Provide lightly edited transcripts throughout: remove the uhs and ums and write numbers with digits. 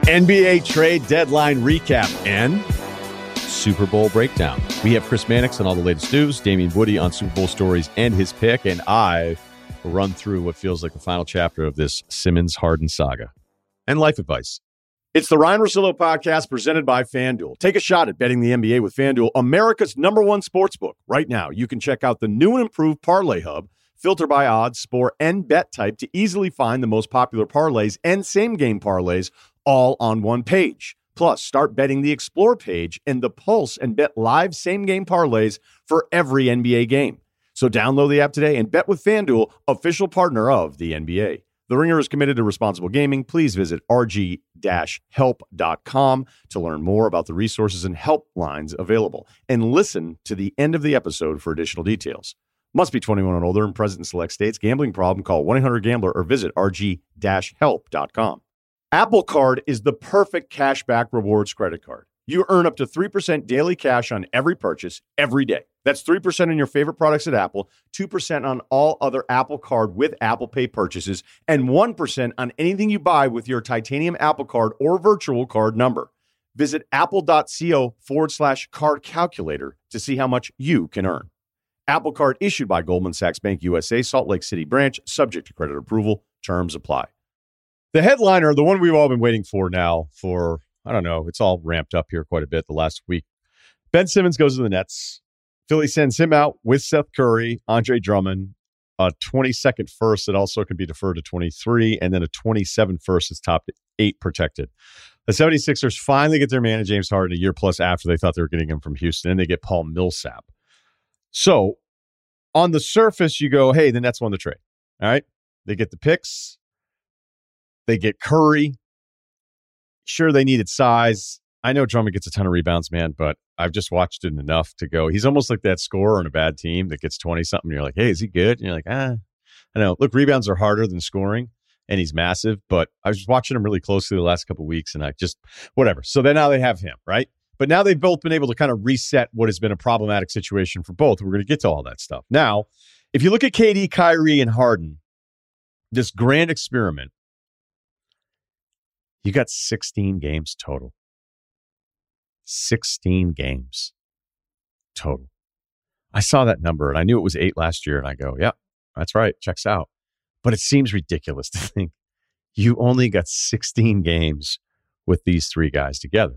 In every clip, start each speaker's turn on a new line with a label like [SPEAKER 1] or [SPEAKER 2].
[SPEAKER 1] NBA trade deadline recap and Super Bowl breakdown. We have Chris Mannix on all the latest news, Damian Woody on Super Bowl stories and his pick, and I will run through what feels like the final chapter of this Simmons-Harden saga and life advice. It's the Ryan Russillo podcast presented by FanDuel. Take a shot at betting the NBA with FanDuel, America's #1 sportsbook. Right now, you can check out the new and improved Parlay Hub. Filter by odds, sport, and bet type to easily find the most popular parlays and same-game parlays all on one page. Plus, start betting the Explore page and the Pulse and bet live same-game parlays for every NBA game. So download the app today and bet with FanDuel, official partner of the NBA. The Ringer is committed to responsible gaming. Please visit rg-help.com to learn more about the resources and helplines available. And listen to the end of the episode for additional details. Must be 21 and older and present in select states. Gambling problem? Call 1-800-GAMBLER or visit rg-help.com. Apple Card is the perfect cashback rewards credit card. You earn up to 3% daily cash on every purchase every day. That's 3% on your favorite products at Apple, 2% on all other Apple Card with Apple Pay purchases, and 1% on anything you buy with your titanium Apple Card or virtual card number. Visit apple.co/card calculator to see how much you can earn. Apple Card issued by Goldman Sachs Bank USA, Salt Lake City branch, subject to credit approval. Terms apply. The headliner, the one we've all been waiting for now for, I don't know, it's all ramped up here quite a bit the last week. Ben Simmons goes to the Nets. Philly sends him out with Seth Curry, Andre Drummond, a 22nd first that also can be deferred to 23, and then a 27 first that's top 8 protected. The 76ers finally get their man in James Harden a year plus after they thought they were getting him from Houston, and they get Paul Millsap. So on the surface, you go, hey, the Nets won the trade. All right. They get the picks. They get Curry. Sure, they needed size. I know Drummond gets a ton of rebounds, man, but I've just watched it enough to go, he's almost like that scorer on a bad team that gets 20-something. You're like, hey, is he good? And you're like, I know. Look, rebounds are harder than scoring, and he's massive, but I was watching him really closely the last couple of weeks, and I just, whatever. So then now they have him, right? But now they've both been able to kind of reset what has been a problematic situation for both. We're going to get to all that stuff. Now, if you look at KD, Kyrie, and Harden, this grand experiment, you got 16 games total. 16 games total. I saw that number, and I knew it was 8 last year, and I go, yeah, that's right, checks out. But it seems ridiculous to think you only got 16 games with these three guys together.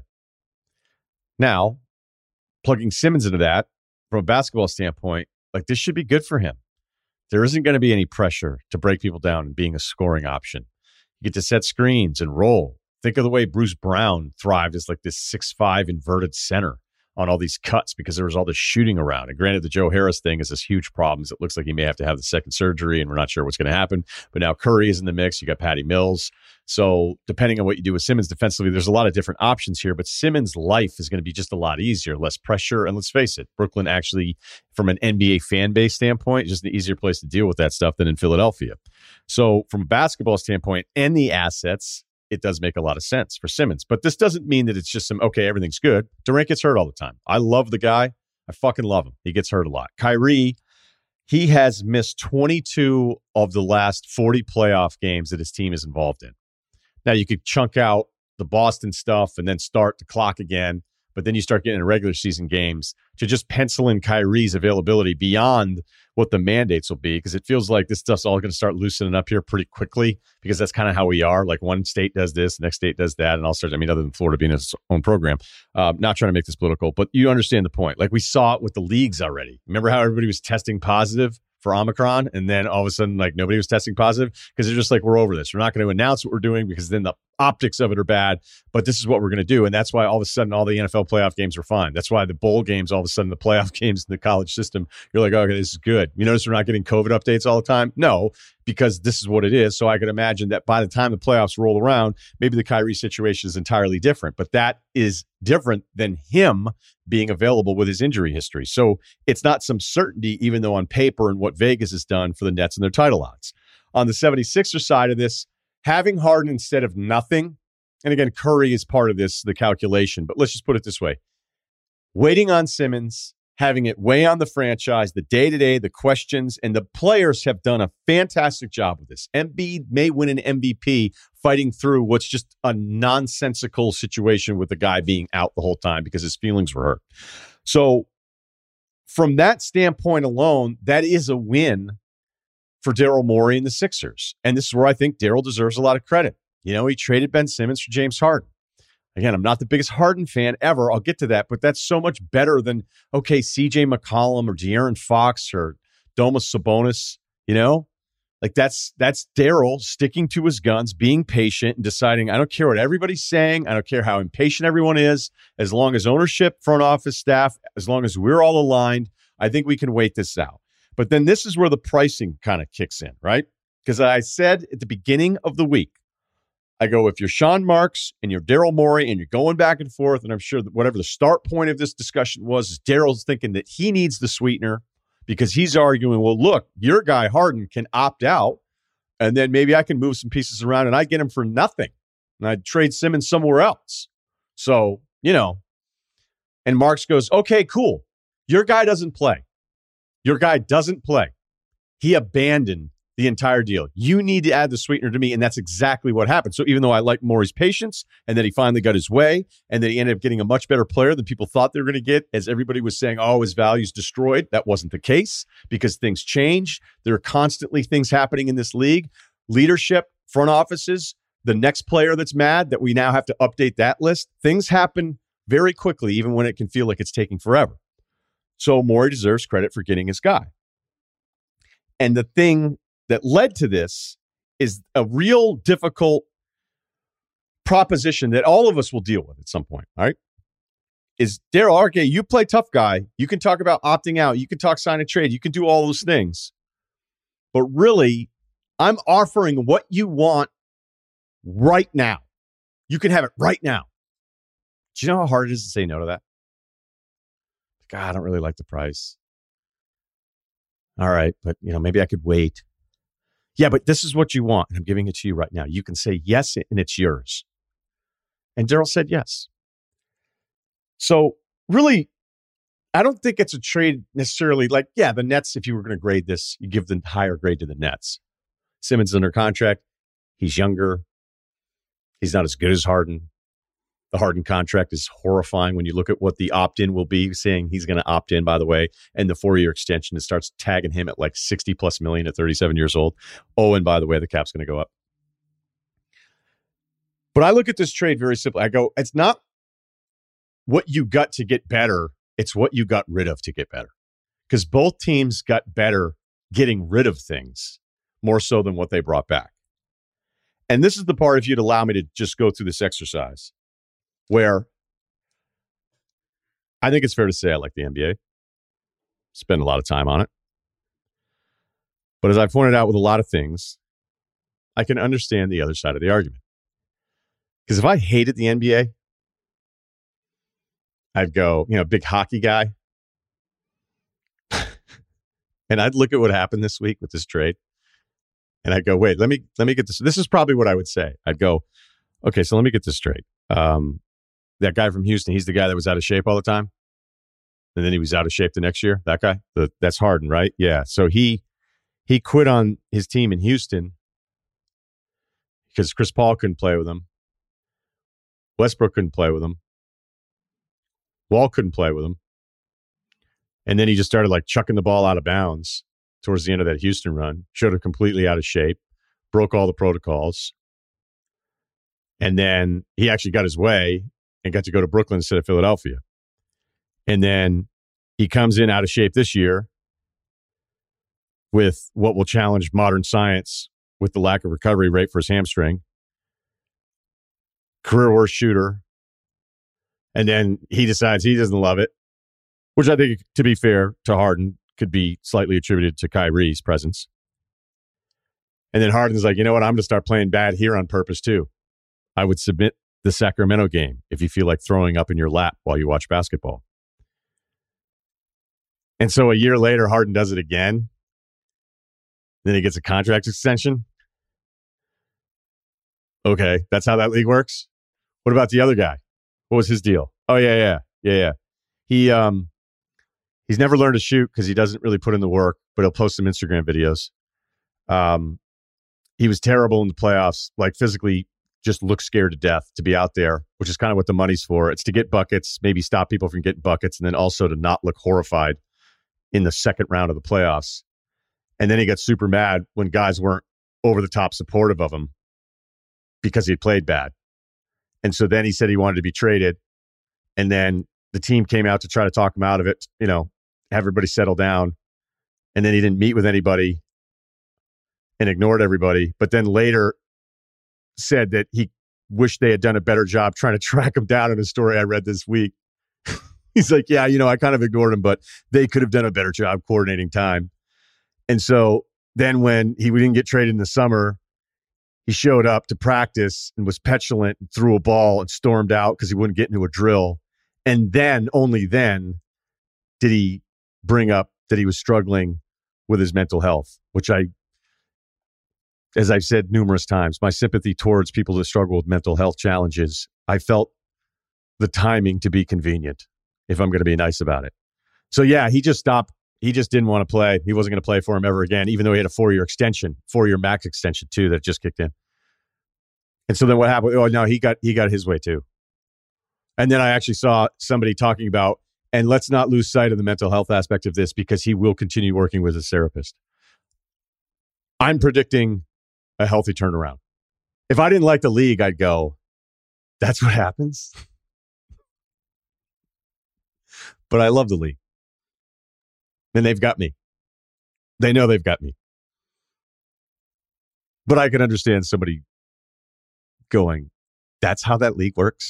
[SPEAKER 1] Now, plugging Simmons into that, from a basketball standpoint, like this should be good for him. There isn't going to be any pressure to break people down and being a scoring option. You get to set screens and roll. Think of the way Bruce Brown thrived as like this 6'5" inverted center on all these cuts because there was all this shooting around. And granted, the Joe Harris thing is this huge problem. It looks like he may have to have the second surgery, and we're not sure what's going to happen. But now Curry is in the mix. You got Patty Mills. So depending on what you do with Simmons defensively, there's a lot of different options here. But Simmons' life is going to be just a lot easier, less pressure. And let's face it, Brooklyn actually, from an NBA fan base standpoint, is just an easier place to deal with that stuff than in Philadelphia. So from a basketball standpoint and the assets, it does make a lot of sense for Simmons. But this doesn't mean that it's just okay, everything's good. Durant gets hurt all the time. I love the guy. I fucking love him. He gets hurt a lot. Kyrie, he has missed 22 of the last 40 playoff games that his team is involved in. Now, you could chunk out the Boston stuff and then start the clock again, but then you start getting into regular season games to just pencil in Kyrie's availability beyond what the mandates will be, because it feels like this stuff's all going to start loosening up here pretty quickly, because that's kind of how we are. Like one state does this, the next state does that, and all sorts. I mean, other than Florida being its own program. Not trying to make this political, but you understand the point. Like we saw it with the leagues already. Remember how everybody was testing positive for Omicron, and then all of a sudden, like nobody was testing positive because they're just like, we're over this. We're not going to announce what we're doing because then the optics of it are bad, but this is what we're going to do. And that's why all of a sudden all the NFL playoff games are fine. That's why the bowl games, all of a sudden the playoff games in the college system, you're like, okay, this is good. You notice we're not getting COVID updates all the time? No, because this is what it is. So I could imagine that by the time the playoffs roll around, maybe the Kyrie situation is entirely different, but that is different than him being available with his injury history. So it's not some certainty, even though on paper and what Vegas has done for the Nets and their title odds. On the 76ers side of this, having Harden instead of nothing, and again, Curry is part of this, the calculation, but let's just put it this way. Waiting on Simmons, having it weigh on the franchise, the day-to-day, the questions, and the players have done a fantastic job with this. Embiid may win an MVP fighting through what's just a nonsensical situation with the guy being out the whole time because his feelings were hurt. So from that standpoint alone, that is a win for Daryl Morey and the Sixers. And this is where I think Daryl deserves a lot of credit. You know, he traded Ben Simmons for James Harden. Again, I'm not the biggest Harden fan ever. I'll get to that, but that's so much better than, okay, CJ McCollum or De'Aaron Fox or Domas Sabonis, you know? Like that's Daryl sticking to his guns, being patient and deciding, I don't care what everybody's saying. I don't care how impatient everyone is. As long as ownership, front office staff, as long as we're all aligned, I think we can wait this out. But then this is where the pricing kind of kicks in, right? Because I said at the beginning of the week, I go, if you're Sean Marks and you're Daryl Morey and you're going back and forth, and I'm sure that whatever the start point of this discussion was, is Daryl's thinking that he needs the sweetener because he's arguing, well, look, your guy Harden can opt out, and then maybe I can move some pieces around and I get him for nothing. And I'd trade Simmons somewhere else. So, you know, and Marks goes, okay, cool. Your guy doesn't play. Your guy doesn't play. He abandoned the entire deal. You need to add the sweetener to me, and that's exactly what happened. So even though I like Morey's patience and that he finally got his way and that he ended up getting a much better player than people thought they were going to get, as everybody was saying, oh, his value's destroyed. That wasn't the case because things change. There are constantly things happening in this league. Leadership, front offices, the next player that's mad that we now have to update that list. Things happen very quickly, even when it can feel like it's taking forever. So Morey deserves credit for getting his guy. And the thing that led to this is a real difficult proposition that all of us will deal with at some point, all right? Is Daryl, okay, you play tough guy. You can talk about opting out. You can talk sign a trade. You can do all those things. But really, I'm offering what you want right now. You can have it right now. Do you know how hard it is to say no to that? God, I don't really like the price. All right, but maybe I could wait. Yeah, but this is what you want, and I'm giving it to you right now. You can say yes, and it's yours. And Daryl said yes. So really, I don't think it's a trade necessarily like, yeah, the Nets, if you were going to grade this, you give the higher grade to the Nets. Simmons is under contract. He's younger. He's not as good as Harden. The Harden contract is horrifying when you look at what the opt-in will be, saying he's going to opt in, by the way, and the 4-year extension, it starts tagging him at like 60 plus million at 37 years old. Oh, and by the way, the cap's going to go up. But I look at this trade very simply. I go, it's not what you got to get better. It's what you got rid of to get better. Because both teams got better getting rid of things more so than what they brought back. And this is the part, if you'd allow me to just go through this exercise, where I think it's fair to say I like the NBA. Spend a lot of time on it. But as I pointed out with a lot of things, I can understand the other side of the argument. Because if I hated the NBA, I'd go, big hockey guy. And I'd look at what happened this week with this trade. And I'd go, wait, let me get this. This is probably what I would say. I'd go, okay, so let me get this straight. That guy from Houston, he's the guy that was out of shape all the time. And then he was out of shape the next year. That guy, that's Harden, right? Yeah. So he quit on his team in Houston because Chris Paul couldn't play with him. Westbrook couldn't play with him. Wall couldn't play with him. And then he just started like chucking the ball out of bounds towards the end of that Houston run. Showed up completely out of shape. Broke all the protocols. And then he actually got his way and got to go to Brooklyn instead of Philadelphia. And then he comes in out of shape this year with what will challenge modern science with the lack of recovery rate for his hamstring. Career worst shooter. And then he decides he doesn't love it, which I think, to be fair to Harden, could be slightly attributed to Kyrie's presence. And then Harden's like, you know what? I'm going to start playing bad here on purpose too. I would submit the Sacramento game if you feel like throwing up in your lap while you watch basketball. And so a year later, Harden does it again. Then he gets a contract extension. Okay, that's how that league works. What about the other guy? What was his deal? Oh, yeah. He He's never learned to shoot because he doesn't really put in the work, but he'll post some Instagram videos. He was terrible in the playoffs, like physically just looked scared to death to be out there, which is kind of what the money's for. It's to get buckets, maybe stop people from getting buckets, and then also to not look horrified in the second round of the playoffs. And then he got super mad when guys weren't over the top supportive of him because he played bad. And so then he said he wanted to be traded. And then the team came out to try to talk him out of it, have everybody settle down. And then he didn't meet with anybody and ignored everybody. But then later said that he wished they had done a better job trying to track him down in a story I read this week. He's like, yeah, I kind of ignored him, but they could have done a better job coordinating time. And so then when we didn't get traded in the summer, he showed up to practice and was petulant and threw a ball and stormed out because he wouldn't get into a drill. And then, only then, did he bring up that he was struggling with his mental health, which as I've said numerous times, my sympathy towards people that struggle with mental health challenges, I felt the timing to be convenient, if I'm going to be nice about it. So yeah, he just stopped. He just didn't want to play. He wasn't going to play for him ever again, even though he had a 4-year max extension too that just kicked in. And so then what happened? Oh no, he got his way too. And then I actually saw somebody talking about, and let's not lose sight of the mental health aspect of this because he will continue working with his therapist. I'm predicting a healthy turnaround. If I didn't like the league, I'd go, that's what happens. But I love the league. And they've got me. They know they've got me. But I can understand somebody going, that's how that league works.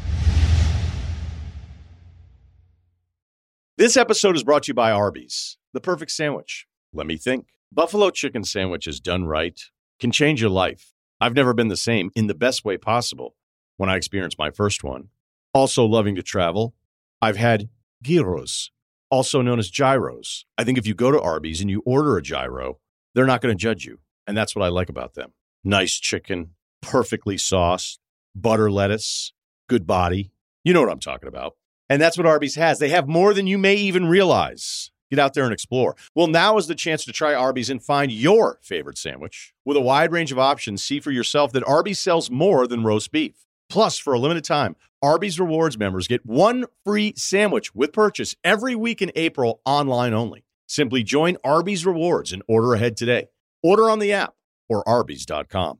[SPEAKER 1] This episode is brought to you by Arby's, the perfect sandwich. Let me think. Buffalo chicken sandwiches done right can change your life. I've never been the same in the best way possible when I experienced my first one. Also loving to travel, I've had gyros, also known as gyros. I think if you go to Arby's and you order a gyro, they're not going to judge you. And that's what I like about them. Nice chicken, perfectly sauced, butter lettuce, good body. You know what I'm talking about. And that's what Arby's has. They have more than you may even realize. Get out there and explore. Well, now is the chance to try Arby's and find your favorite sandwich. With a wide range of options, see for yourself that Arby's sells more than roast beef. Plus, for a limited time, Arby's Rewards members get one free sandwich with purchase every week in April, online only. Simply join Arby's Rewards and order ahead today. Order on the app or Arby's.com.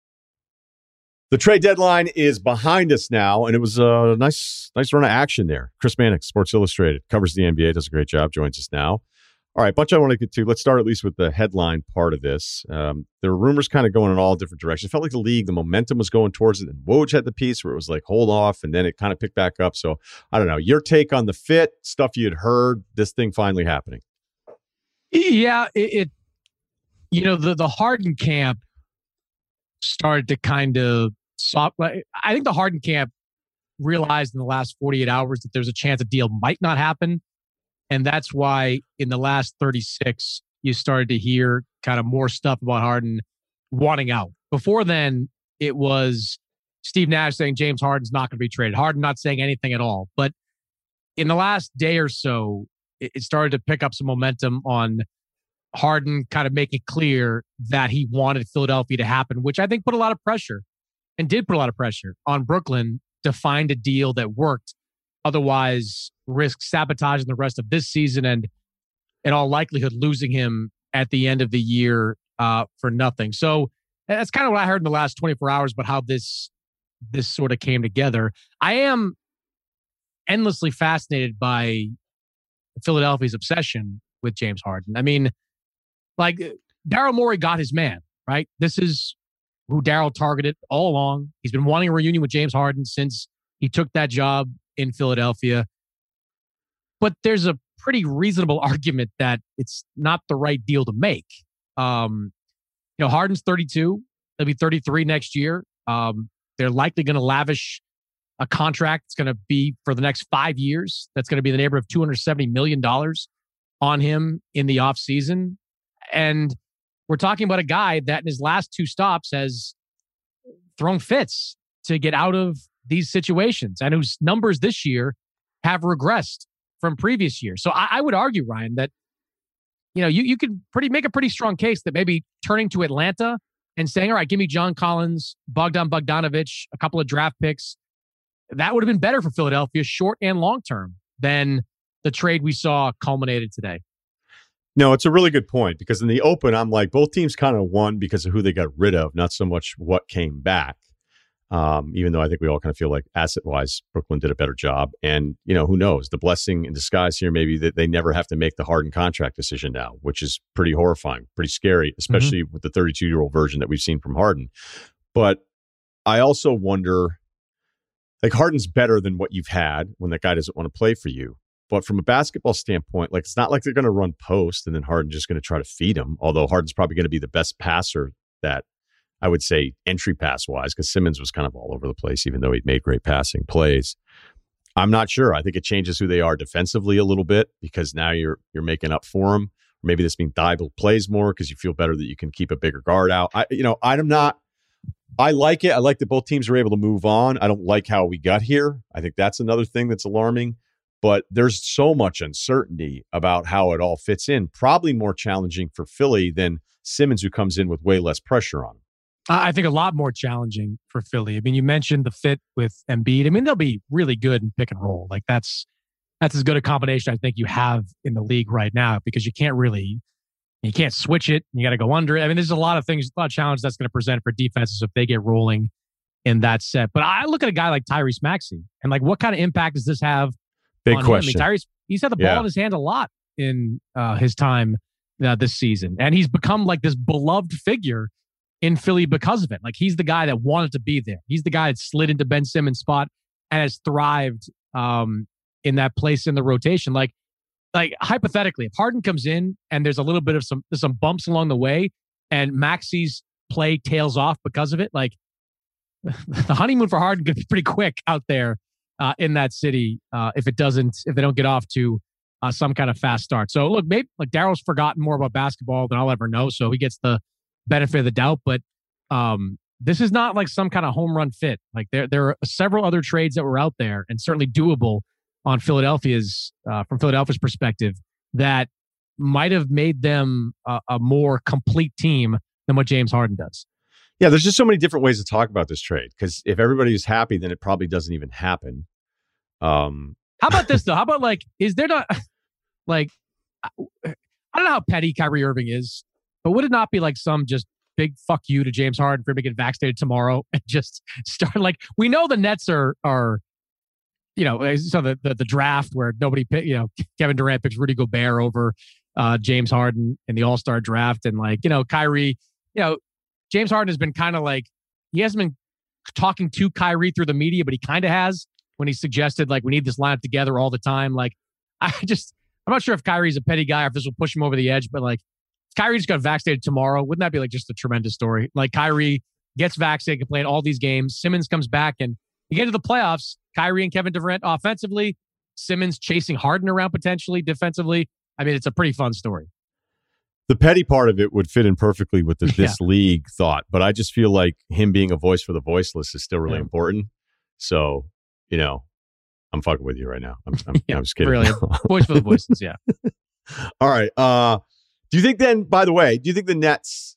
[SPEAKER 1] The trade deadline is behind us now, and it was a nice run of action there. Chris Mannix, Sports Illustrated, covers the NBA, does a great job, joins us now. All right, bunch I want to get to. Let's start at least with the headline part of this. There were rumors kind of going in all different directions. It felt like the league, the momentum was going towards it. And Woj had the piece where it was like, hold off, and then it kind of picked back up. So I don't know. Your take on the fit, stuff you had heard, this thing finally happening.
[SPEAKER 2] Yeah, the Harden camp started to kind of I think the Harden camp realized in the last 48 hours that there's a chance a deal might not happen. And that's why in the last 36, you started to hear kind of more stuff about Harden wanting out. Before then, it was Steve Nash saying James Harden's not going to be traded. Harden not saying anything at all. But in the last day or so, it started to pick up some momentum on Harden kind of making clear that he wanted Philadelphia to happen, which I think put a lot of pressure and did put a lot of pressure on Brooklyn to find a deal that worked. Otherwise, risk sabotaging the rest of this season and in all likelihood losing him at the end of the year for nothing. So that's kind of what I heard in the last 24 hours about how this sort of came together. I am endlessly fascinated by Philadelphia's obsession with James Harden. I mean, like Daryl Morey got his man, right? This is who Daryl targeted all along. He's been wanting a reunion with James Harden since he took that job in Philadelphia. But there's a pretty reasonable argument that it's not the right deal to make. Harden's 32. He'll be 33 next year. They're likely going to lavish a contract that's going to be for the next 5 years. That's going to be in the neighborhood of $270 million on him in the offseason. And we're talking about a guy that in his last two stops has thrown fits to get out of these situations and whose numbers this year have regressed from previous years. So I would argue, Ryan, that you could make a pretty strong case that maybe turning to Atlanta and saying, all right, give me John Collins, Bogdan Bogdanovic, a couple of draft picks. That would have been better for Philadelphia, short and long term, than the trade we saw culminated today.
[SPEAKER 3] No, it's a really good point, because in the open, I'm like, both teams kind of won because of who they got rid of, not so much what came back. Even though I think we all kind of feel like asset-wise, Brooklyn did a better job. And, who knows? The blessing in disguise here may be that they never have to make the Harden contract decision now, which is pretty horrifying, pretty scary, especially with the 32-year-old version that we've seen from Harden. But I also wonder, like, Harden's better than what you've had when that guy doesn't want to play for you. But from a basketball standpoint, like, it's not like they're going to run post and then Harden's just going to try to feed him, although Harden's probably going to be the best passer that I would say entry pass wise, because Simmons was kind of all over the place, even though he'd made great passing plays. I'm not sure. I think it changes who they are defensively a little bit, because now you're making up for them. Or maybe this means Thibault plays more because you feel better that you can keep a bigger guard out. I like it. I like that both teams are able to move on. I don't like how we got here. I think that's another thing that's alarming. But there's so much uncertainty about how it all fits in. Probably more challenging for Philly than Simmons, who comes in with way less pressure on him.
[SPEAKER 2] I think a lot more challenging for Philly. I mean, you mentioned the fit with Embiid. I mean, they'll be really good in pick and roll. Like, that's as good a combination I think you have in the league right now, because you can't switch it. You got to go under it. I mean, there's a lot of challenges that's going to present for defenses if they get rolling in that set. But I look at a guy like Tyrese Maxey and, like, what kind of impact does this have?
[SPEAKER 3] Big question.
[SPEAKER 2] I mean, Tyrese, he's had the ball in his hand a lot in his time this season, and he's become like this beloved figure in Philly because of it. Like, he's the guy that wanted to be there. He's the guy that slid into Ben Simmons' spot and has thrived in that place in the rotation. Like hypothetically, if Harden comes in and there's a little bit of some bumps along the way and Maxey's play tails off because of it, like, the honeymoon for Harden could be pretty quick out there in that city if they don't get off to some kind of fast start. So look, maybe like Daryl's forgotten more about basketball than I'll ever know, so he gets the benefit of the doubt. But this is not like some kind of home run fit. Like, there are several other trades that were out there and certainly doable on from Philadelphia's perspective that might have made them a more complete team than what James Harden does.
[SPEAKER 3] Yeah, there's just so many different ways to talk about this trade, because if everybody is happy, then it probably doesn't even happen.
[SPEAKER 2] How about this, though? How about, like, is there not, like, I don't know how petty Kyrie Irving is, but would it not be like some just big fuck you to James Harden for him to get vaccinated tomorrow and just start? Like, we know the Nets are so the draft where nobody picked, Kevin Durant picks Rudy Gobert over James Harden in the All-Star draft. And, like, Kyrie, James Harden has been kind of like, he hasn't been talking to Kyrie through the media, but he kind of has when he suggested, like, we need this lineup together all the time. Like, I'm not sure if Kyrie's a petty guy or if this will push him over the edge, but, like, if Kyrie just got vaccinated tomorrow, wouldn't that be, like, just a tremendous story? Like, Kyrie gets vaccinated, can play in all these games. Simmons comes back, and you get to the playoffs, Kyrie and Kevin Durant offensively, Simmons chasing Harden around potentially defensively. I mean, it's a pretty fun story.
[SPEAKER 3] The petty part of it would fit in perfectly with this league thought, but I just feel like him being a voice for the voiceless is still really important. So, I'm fucking with you right now. I'm just kidding.
[SPEAKER 2] Really, voice for the voiceless, yeah.
[SPEAKER 3] All right. Do you think then, by the way, the Nets,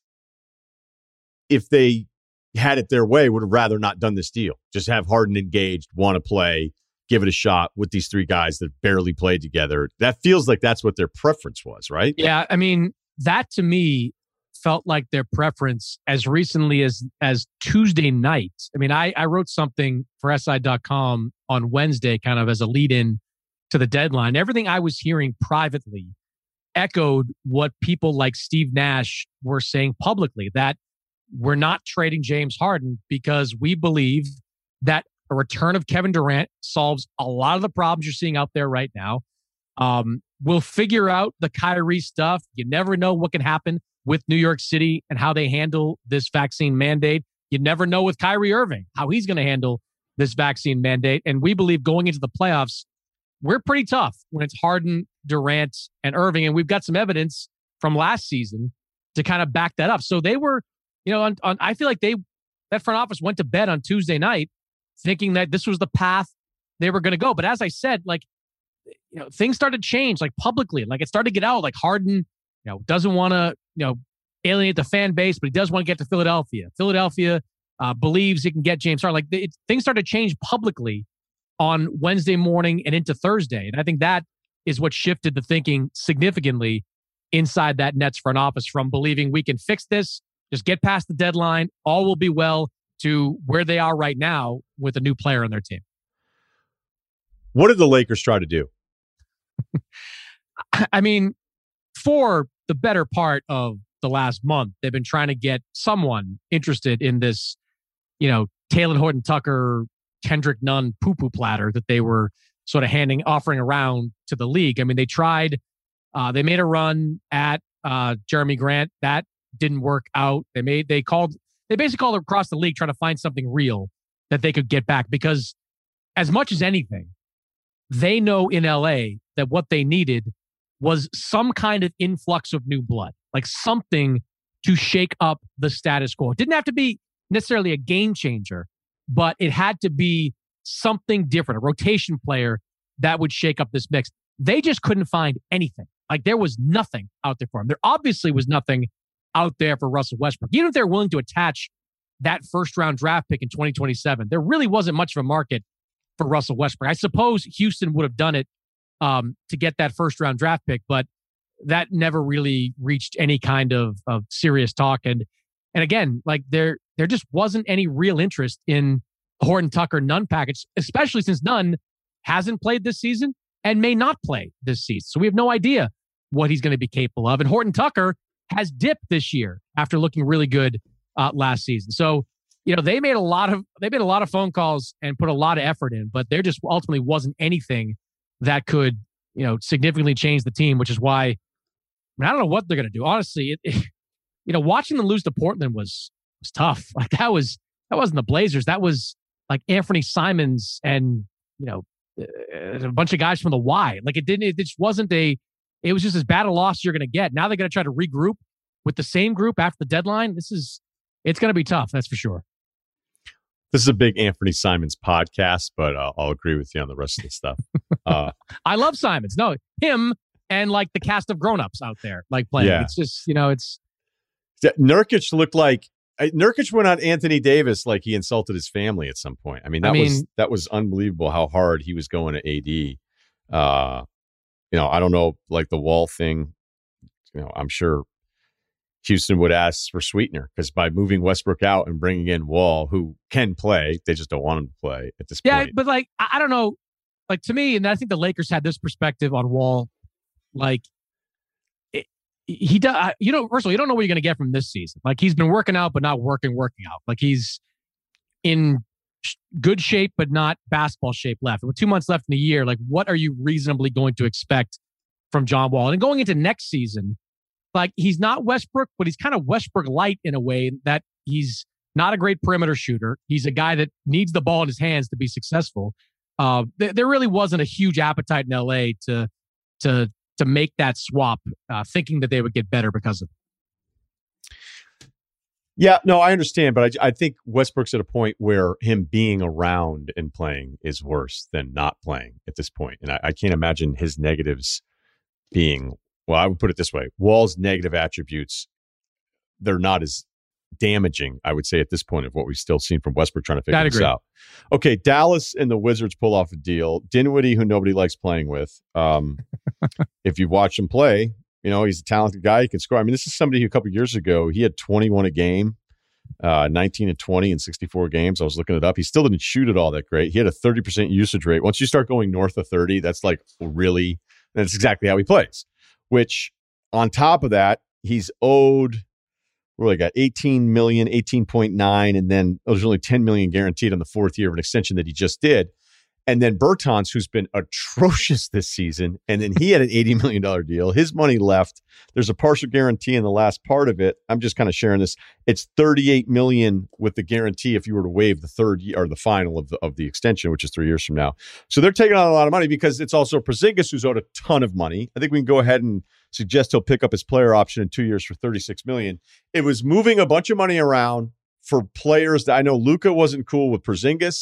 [SPEAKER 3] if they had it their way, would have rather not done this deal? Just have Harden engaged, want to play, give it a shot with these three guys that barely played together. That feels like that's what their preference was, right?
[SPEAKER 2] Yeah, I mean, that to me felt like their preference as recently as Tuesday night. I mean, I wrote something for SI.com on Wednesday kind of as a lead-in to the deadline. Everything I was hearing privately echoed what people like Steve Nash were saying publicly, that we're not trading James Harden because we believe that a return of Kevin Durant solves a lot of the problems you're seeing out there right now. We'll figure out the Kyrie stuff. You never know what can happen with New York City and how they handle this vaccine mandate. You never know with Kyrie Irving, how he's going to handle this vaccine mandate. And we believe going into the playoffs, we're pretty tough when it's Harden, Durant, and Irving. And we've got some evidence from last season to kind of back that up. So they were, I feel like that front office went to bed on Tuesday night thinking that this was the path they were going to go. But as I said, like, things started to change like publicly. Like it started to get out. Like Harden, doesn't want to, alienate the fan base, but he does want to get to Philadelphia. Philadelphia believes he can get James Harden. Like things started to change publicly on Wednesday morning and into Thursday. And I think that is what shifted the thinking significantly inside that Nets front office from believing we can fix this, just get past the deadline, all will be well, to where they are right now with a new player on their team.
[SPEAKER 3] What did the Lakers try to do?
[SPEAKER 2] I mean, for the better part of the last month, they've been trying to get someone interested in this, Talen Horton-Tucker, Kendrick Nunn poo-poo platter that they were sort of offering around to the league. I mean, they tried, they made a run at Jeremy Grant. That didn't work out. They basically called across the league trying to find something real that they could get back, because as much as anything, they know in LA that what they needed was some kind of influx of new blood, like something to shake up the status quo. It didn't have to be necessarily a game changer, but it had to be something different, a rotation player that would shake up this mix. They just couldn't find anything. Like there was nothing out there for him. There obviously was nothing out there for Russell Westbrook. Even if they're willing to attach that first round draft pick in 2027, there really wasn't much of a market for Russell Westbrook. I suppose Houston would have done it to get that first round draft pick, but that never really reached any kind of serious talk. And again, like there just wasn't any real interest in Horton-Tucker Nunn package, especially since Nunn hasn't played this season and may not play this season. So we have no idea what he's going to be capable of. And Horton-Tucker has dipped this year after looking really good last season. So, they made a lot of phone calls and put a lot of effort in, but there just ultimately wasn't anything that could, significantly change the team, which is why I don't know what they're going to do. Honestly, watching them lose to Portland was tough. Like that wasn't the Blazers. That was like Anthony Simons and, a bunch of guys from the Y. Like it just wasn't it was just as bad a loss you're going to get. Now they're going to try to regroup with the same group after the deadline. It's going to be tough. That's for sure.
[SPEAKER 3] This is a big Anthony Simons podcast, but I'll agree with you on the rest of the stuff.
[SPEAKER 2] I love Simons. No, him and like the cast of grown-ups out there like playing. Yeah. It's just, it's...
[SPEAKER 3] Nurkic looked like... Nurkic went on Anthony Davis like he insulted his family at some point. I mean, that was unbelievable how hard he was going to AD. I don't know, like the Wall thing, I'm sure Houston would ask for sweetener, because by moving Westbrook out and bringing in Wall, who can play, they just don't want him to play at this point.
[SPEAKER 2] Yeah, but like, I don't know. Like to me, and I think the Lakers had this perspective on Wall, like he does, first of all, you don't know what you're going to get from this season. Like he's been working out, but not working out. Like he's in good shape, but not basketball shape left. With 2 months left in the year, like what are you reasonably going to expect from John Wall? And going into next season, like he's not Westbrook, but he's kind of Westbrook light in a way that he's not a great perimeter shooter. He's a guy that needs the ball in his hands to be successful. There really wasn't a huge appetite in LA to make that swap, thinking that they would get better because of it.
[SPEAKER 3] Yeah, no, I understand, but I think Westbrook's at a point where him being around and playing is worse than not playing at this point. And I can't imagine his negatives being, well, I would put it this way. Wall's negative attributes, they're not as damaging, I would say, at this point of what we've still seen from Westbrook trying to figure this out. Okay, Dallas and the Wizards pull off a deal. Dinwiddie, who nobody likes playing with. If you watch him play, he's a talented guy. He can score. I mean, this is somebody who a couple of years ago, he had 21 a game, 19 and 20 in 64 games. I was looking it up. He still didn't shoot it all that great. He had a 30% usage rate. Once you start going north of 30, that's like really, that's exactly how he plays. Which, on top of that, he's owed, really got 18 million, 18.9, and then there's only 10 million guaranteed on the fourth year of an extension that he just did. And then Bertans, who's been atrocious this season, and then he had an $80 million deal. His money left. There's a partial guarantee in the last part of it. I'm just kind of sharing this. It's $38 million with the guarantee if you were to waive the third year or the final of the extension, which is 3 years from now. So they're taking on a lot of money because it's also Porzingis who's owed a ton of money. I think we can go ahead and suggest he'll pick up his player option in 2 years for $36 million. It was moving a bunch of money around for players that I know Luka wasn't cool with Porzingis.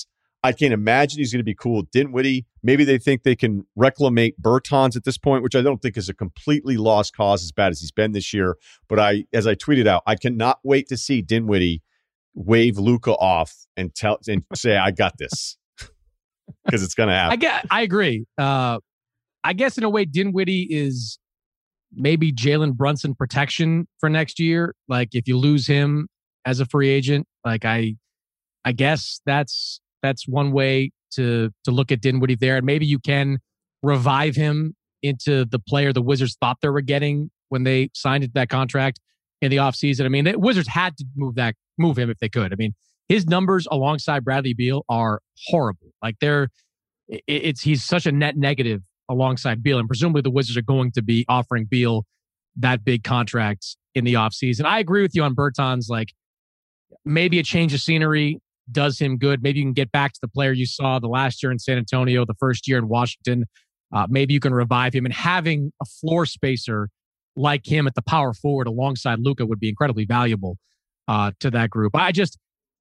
[SPEAKER 3] I can't imagine he's going to be cool with Dinwiddie. Maybe they think they can reclamate Bertans at this point, which I don't think is a completely lost cause as bad as he's been this year. But as I tweeted out, I cannot wait to see Dinwiddie wave Luka off and say, I got this. Because it's going to happen.
[SPEAKER 2] I agree. I guess in a way, Dinwiddie is maybe Jalen Brunson protection for next year. Like if you lose him as a free agent, like I guess that's one way to look at Dinwiddie there. And maybe you can revive him into the player the Wizards thought they were getting when they signed that contract in the offseason. I mean, the Wizards had to move him if they could. I mean, his numbers alongside Bradley Beal are horrible. Like he's such a net negative alongside Beal. And presumably the Wizards are going to be offering Beal that big contract in the offseason. I agree with you on Bertans. Like maybe a change of scenery does him good. Maybe you can get back to the player you saw the last year in San Antonio, the first year in Washington. Maybe you can revive him, and having a floor spacer like him at the power forward alongside Luka would be incredibly valuable to that group. I just,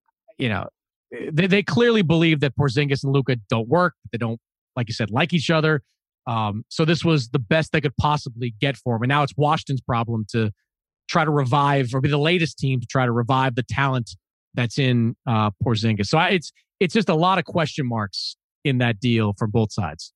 [SPEAKER 2] they clearly believe that Porzingis and Luka don't work. They don't, like you said, like each other. So this was the best they could possibly get for him. And now it's Washington's problem to try to revive, or be the latest team to try to revive the talent that's in Porzingis. So it's just a lot of question marks in that deal from both sides.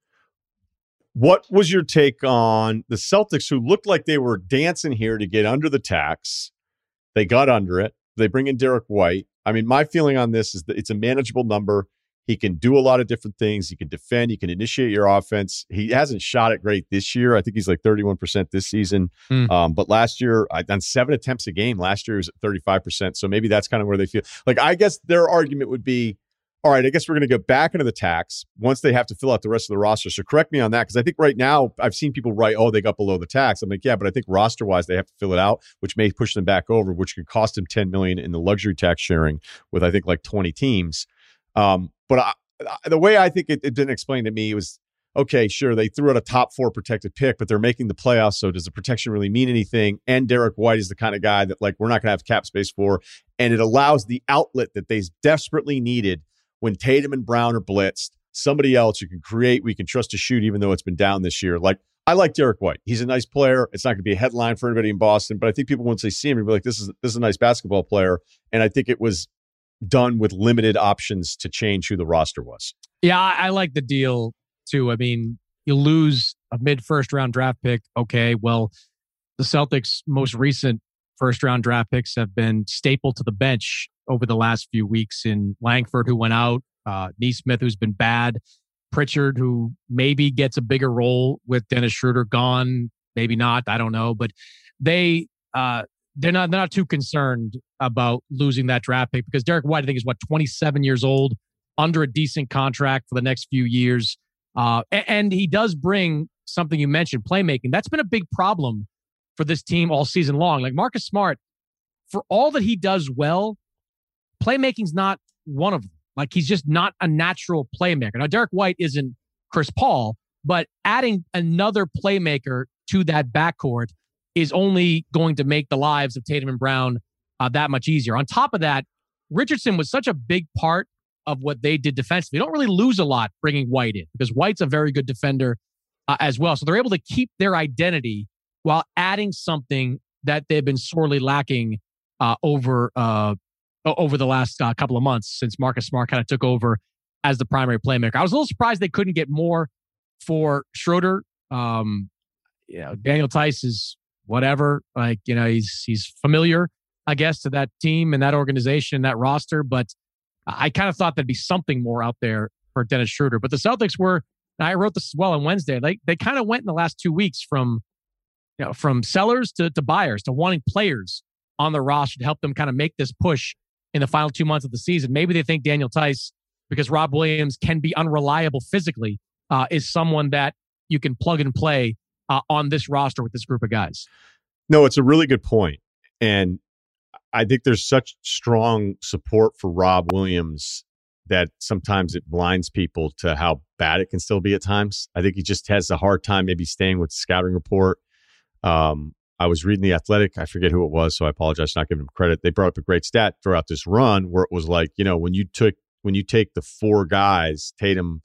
[SPEAKER 3] What was your take on the Celtics, who looked like they were dancing here to get under the tax? They got under it. They bring in Derek White. I mean, my feeling on this is that it's a manageable number. He can do a lot of different things. He can defend. He can initiate your offense. He hasn't shot it great this year. I think he's like 31% this season. But last year, on 7 attempts a game, last year he was at 35%. So maybe that's kind of where they feel. Like, I guess their argument would be, all right, I guess we're going to go back into the tax once they have to fill out the rest of the roster. So correct me on that, because I think right now I've seen people write, oh, they got below the tax. I'm like, yeah, but I think roster-wise they have to fill it out, which may push them back over, which could cost them $10 million in the luxury tax sharing with, I think, like 20 teams. But the way I think it didn't explain to me was, okay, sure, they threw out a top 4 protected pick, but they're making the playoffs, so does the protection really mean anything? And Derek White is the kind of guy that, like, we're not going to have cap space for, and it allows the outlet that they desperately needed when Tatum and Brown are blitzed. Somebody else you can create, we can trust to shoot, even though it's been down this year. Like, I like Derek White. He's a nice player. It's not going to be a headline for anybody in Boston, but I think people, once they see him, they'll be like, this is a nice basketball player. And I think it was done with limited options to change who the roster was.
[SPEAKER 2] Yeah, I like the deal too. I mean, you lose a mid-first round draft pick. Okay, well, the Celtics' most recent first-round draft picks have been stapled to the bench over the last few weeks in Langford, who went out, Nesmith, who's been bad, Pritchard, who maybe gets a bigger role with Dennis Schroeder gone, maybe not, I don't know, but they're not too concerned about losing that draft pick, because Derek White, I think, is 27 years old, under a decent contract for the next few years. And he does bring something you mentioned, playmaking. That's been a big problem for this team all season long. Like Marcus Smart, for all that he does well, playmaking's not one of them. Like, he's just not a natural playmaker. Now, Derek White isn't Chris Paul, but adding another playmaker to that backcourt is only going to make the lives of Tatum and Brown that much easier. On top of that, Richardson was such a big part of what they did defensively. They don't really lose a lot bringing White in, because White's a very good defender as well. So they're able to keep their identity while adding something that they've been sorely lacking over the last couple of months, since Marcus Smart kind of took over as the primary playmaker. I was a little surprised they couldn't get more for Schroeder. Daniel Theis is whatever. Like, he's familiar, I guess, to that team and that organization, that roster. But I kind of thought there'd be something more out there for Dennis Schroeder. But the Celtics were, and I wrote this as well on Wednesday, they kind of went in the last 2 weeks from sellers to buyers, to wanting players on the roster to help them kind of make this push in the final 2 months of the season. Maybe they think Daniel Theis, because Rob Williams can be unreliable physically, is someone that you can plug and play on this roster with this group of guys.
[SPEAKER 3] No, it's a really good point. And I think there's such strong support for Rob Williams that sometimes it blinds people to how bad it can still be at times. I think he just has a hard time maybe staying with the scouting report. I was reading The Athletic. I forget who it was, so I apologize for not giving him credit. They brought up a great stat throughout this run where it was like, when you took when you take the four guys, Tatum,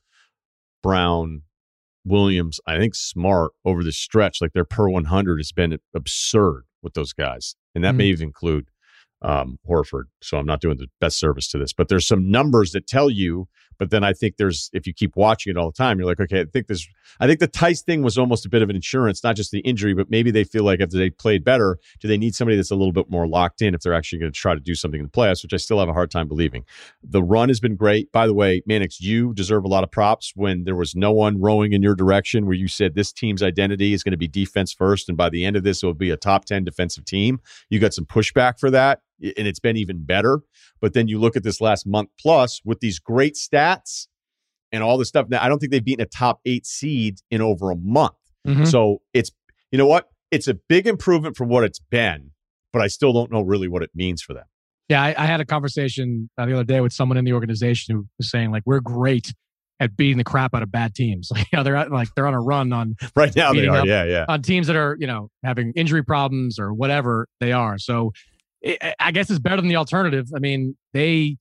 [SPEAKER 3] Brown, Williams, I think Smart over the stretch, like their per 100 has been absurd with those guys. And that may even include Horford. So I'm not doing the best service to this, but there's some numbers that tell you. But then I think if you keep watching it all the time, you're like, okay, I think the Tice thing was almost a bit of an insurance, not just the injury, but maybe they feel like if they played better, do they need somebody that's a little bit more locked in if they're actually going to try to do something in the playoffs, which I still have a hard time believing. The run has been great. By the way, Mannix, you deserve a lot of props when there was no one rowing in your direction where you said this team's identity is going to be defense first. And by the end of this, it will be a top 10 defensive team. You got some pushback for that. And it's been even better. But then you look at this last month plus with these great stats and all this stuff. Now, I don't think they've beaten a top 8 seed in over a month. So it's, you know what? It's a big improvement from what it's been, but I still don't know really what it means for them.
[SPEAKER 2] Yeah, I had a conversation the other day with someone in the organization who was saying, like, we're great at beating the crap out of bad teams. Like, they're on a run on
[SPEAKER 3] right now. They are, yeah,
[SPEAKER 2] on teams that are, having injury problems or whatever they are. So I guess it's better than the alternative. I mean, they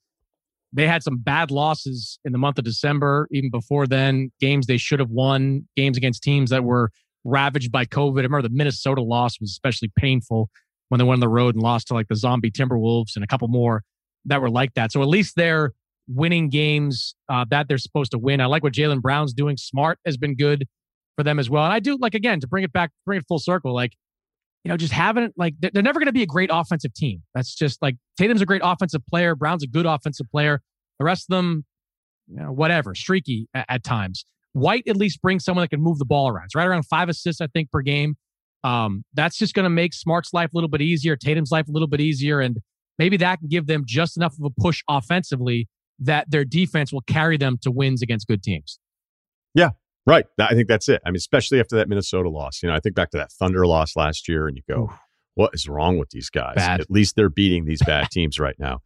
[SPEAKER 2] had some bad losses in the month of December. Even before then, games they should have won, games against teams that were ravaged by COVID. I remember the Minnesota loss was especially painful when they went on the road and lost to like the zombie Timberwolves and a couple more that were like that. So at least they're winning games that they're supposed to win. I like what Jaylen Brown's doing. Smart has been good for them as well. And I do, like, again, to bring it full circle, like, just having it, like, they're never going to be a great offensive team. That's just like Tatum's a great offensive player. Brown's a good offensive player. The rest of them, whatever, streaky at times. White at least brings someone that can move the ball around. It's right around 5 assists, I think, per game. That's just going to make Smart's life a little bit easier, Tatum's life a little bit easier, and maybe that can give them just enough of a push offensively that their defense will carry them to wins against good teams.
[SPEAKER 3] Yeah. Right. I think that's it. I mean, especially after that Minnesota loss. I think back to that Thunder loss last year and you go, what is wrong with these guys?
[SPEAKER 2] Bad.
[SPEAKER 3] At least they're beating these bad teams right now.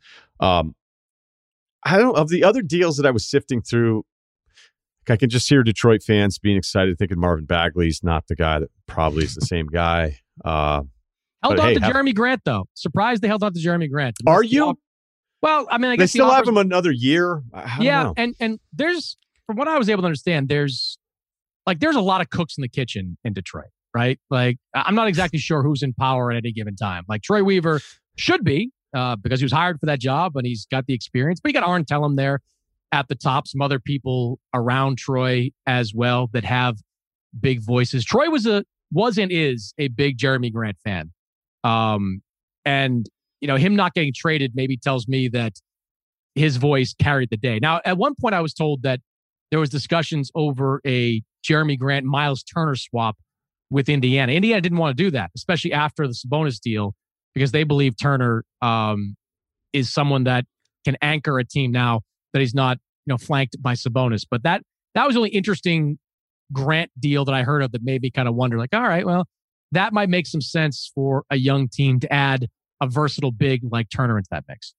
[SPEAKER 3] I don't know. Of the other deals that I was sifting through, I can just hear Detroit fans being excited, thinking Marvin Bagley's not the guy that probably is the same guy.
[SPEAKER 2] Held on to Jeremy Grant, though. Surprised they held on to Jeremy Grant.
[SPEAKER 3] Are you?
[SPEAKER 2] Well, I mean, I guess
[SPEAKER 3] they still have him another year.
[SPEAKER 2] Yeah, and there's, from what I was able to understand, there's a lot of cooks in the kitchen in Detroit, right? Like, I'm not exactly sure who's in power at any given time. Like, Troy Weaver should be, because he was hired for that job and he's got the experience. But you got Arn Tellem there at the top, some other people around Troy as well that have big voices. Troy was and is a big Jeremy Grant fan. And, him not getting traded maybe tells me that his voice carried the day. Now, at one point I was told that there was discussions over a Jeremy Grant, Miles Turner swap with Indiana. Indiana didn't want to do that, especially after the Sabonis deal, because they believe Turner is someone that can anchor a team now that he's not, flanked by Sabonis. But that was the only interesting Grant deal that I heard of that made me kind of wonder, like, all right, well, that might make some sense for a young team to add a versatile big like Turner into that mix.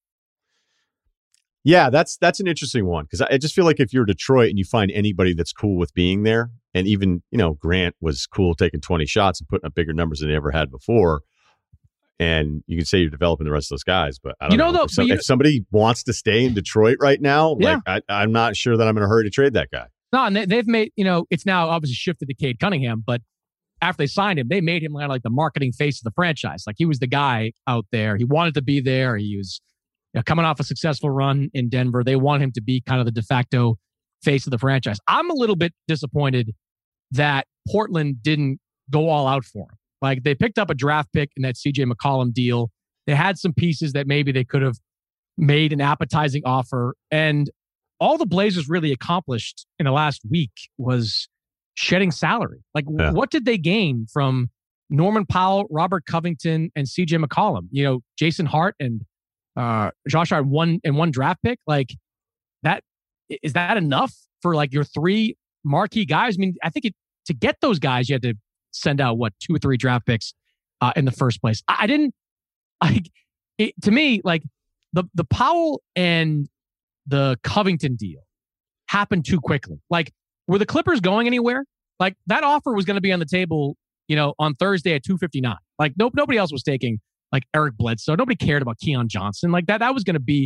[SPEAKER 3] Yeah, that's an interesting one, because I just feel like if you're Detroit and you find anybody that's cool with being there, and even, Grant was cool taking 20 shots and putting up bigger numbers than he ever had before, and you can say you're developing the rest of those guys, but I don't know. If somebody wants to stay in Detroit right now,
[SPEAKER 2] yeah.
[SPEAKER 3] I'm not sure that I'm in a hurry to trade that guy.
[SPEAKER 2] No, and they've made, it's now obviously shifted to Cade Cunningham, but after they signed him, they made him kind of like the marketing face of the franchise. Like, he was the guy out there. He wanted to be there. He was coming off a successful run in Denver. They want him to be kind of the de facto face of the franchise. I'm a little bit disappointed that Portland didn't go all out for him. Like, they picked up a draft pick in that CJ McCollum deal. They had some pieces that maybe they could have made an appetizing offer. And all the Blazers really accomplished in the last week was shedding salary. Like, what did they gain from Norman Powell, Robert Covington, and CJ McCollum? Jason Hart and Josh Hart one draft pick. Like, that is that enough for like your 3 marquee guys? I mean, I think to get those guys, you had to send out 2 or 3 draft picks in the first place. I didn't like it. To me, like the Powell and the Covington deal happened too quickly. Like, were the Clippers going anywhere? Like, that offer was going to be on the table, on Thursday at 2:59. Like, nobody else was taking like Eric Bledsoe. Nobody cared about Keon Johnson. Like, that was going to be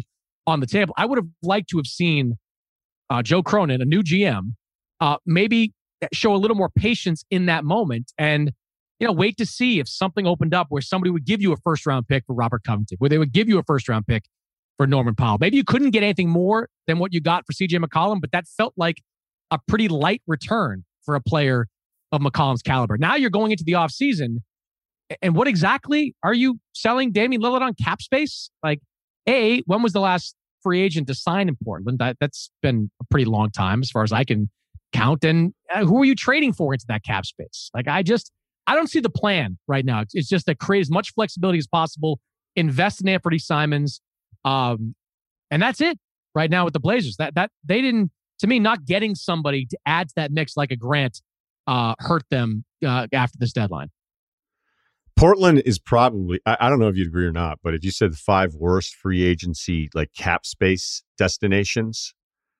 [SPEAKER 2] on the table. I would have liked to have seen Joe Cronin, a new GM, maybe show a little more patience in that moment and, wait to see if something opened up where somebody would give you a first-round pick for Robert Covington, where they would give you a first-round pick for Norman Powell. Maybe you couldn't get anything more than what you got for CJ McCollum, but that felt like a pretty light return for a player of McCollum's caliber. Now you're going into the offseason, and what exactly are you selling Damian Lillard on cap space? Like, when was the last free agent to sign in Portland? That's been a pretty long time as far as I can count. And who are you trading for into that cap space? Like, I don't see the plan right now. It's just to create as much flexibility as possible, invest in Anthony Simons, and that's it right now with the Blazers. That they didn't, to me, not getting somebody to add to that mix like a Grant hurt them after this deadline.
[SPEAKER 3] Portland is probably, I don't know if you'd agree or not, but if you said the 5 worst free agency, like cap space destinations,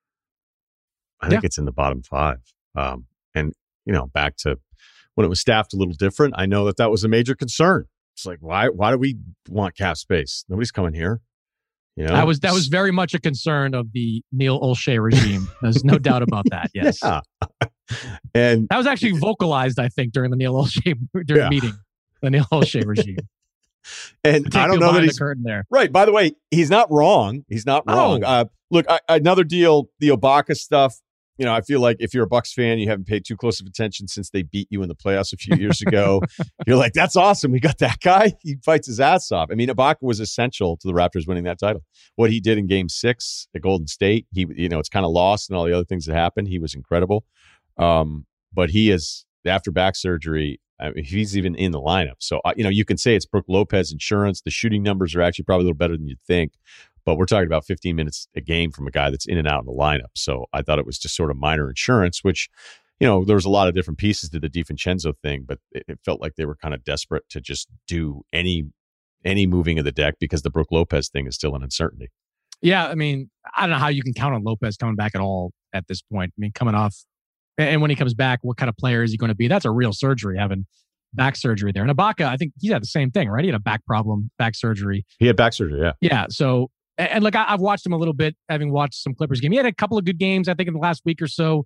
[SPEAKER 3] I think it's in the bottom 5. And, back to when it was staffed a little different, I know that was a major concern. It's like, why do we want cap space? Nobody's coming here. That was very much a concern of the Neil Olshey regime. There's no doubt about that. Yes. Yeah. And
[SPEAKER 2] that was actually vocalized, I think, during the Neil Olshey meeting. The Neil Olshey regime.
[SPEAKER 3] And I don't know that he's
[SPEAKER 2] the curtain there.
[SPEAKER 3] Right. By the way, he's not wrong. He's not wrong. Look, another deal, the Ibaka stuff. I feel like if you're a Bucks fan, you haven't paid too close of attention since they beat you in the playoffs a few years ago. You're like, that's awesome. We got that guy. He fights his ass off. I mean, Ibaka was essential to the Raptors winning that title. What he did in Game 6 at Golden State, it's kind of lost and all the other things that happened. He was incredible. But he is, after back surgery, he's even in the lineup. So, you can say it's Brook Lopez insurance. The shooting numbers are actually probably a little better than you'd think. But we're talking about 15 minutes a game from a guy that's in and out of the lineup. So I thought it was just sort of minor insurance, which, there was a lot of different pieces to the DiVincenzo thing, but it felt like they were kind of desperate to just do any moving of the deck because the Brook Lopez thing is still an uncertainty.
[SPEAKER 2] Yeah, I mean, I don't know how you can count on Lopez coming back at all at this point. I mean, coming off, and when he comes back, what kind of player is he going to be? That's a real surgery, having back surgery there. And Ibaka, I think he had the same thing, right? He had a back problem, back surgery.
[SPEAKER 3] He had back surgery, yeah.
[SPEAKER 2] Yeah, so... And look, I've watched him a little bit, having watched some Clippers game. He had a couple of good games, I think, in the last week or so.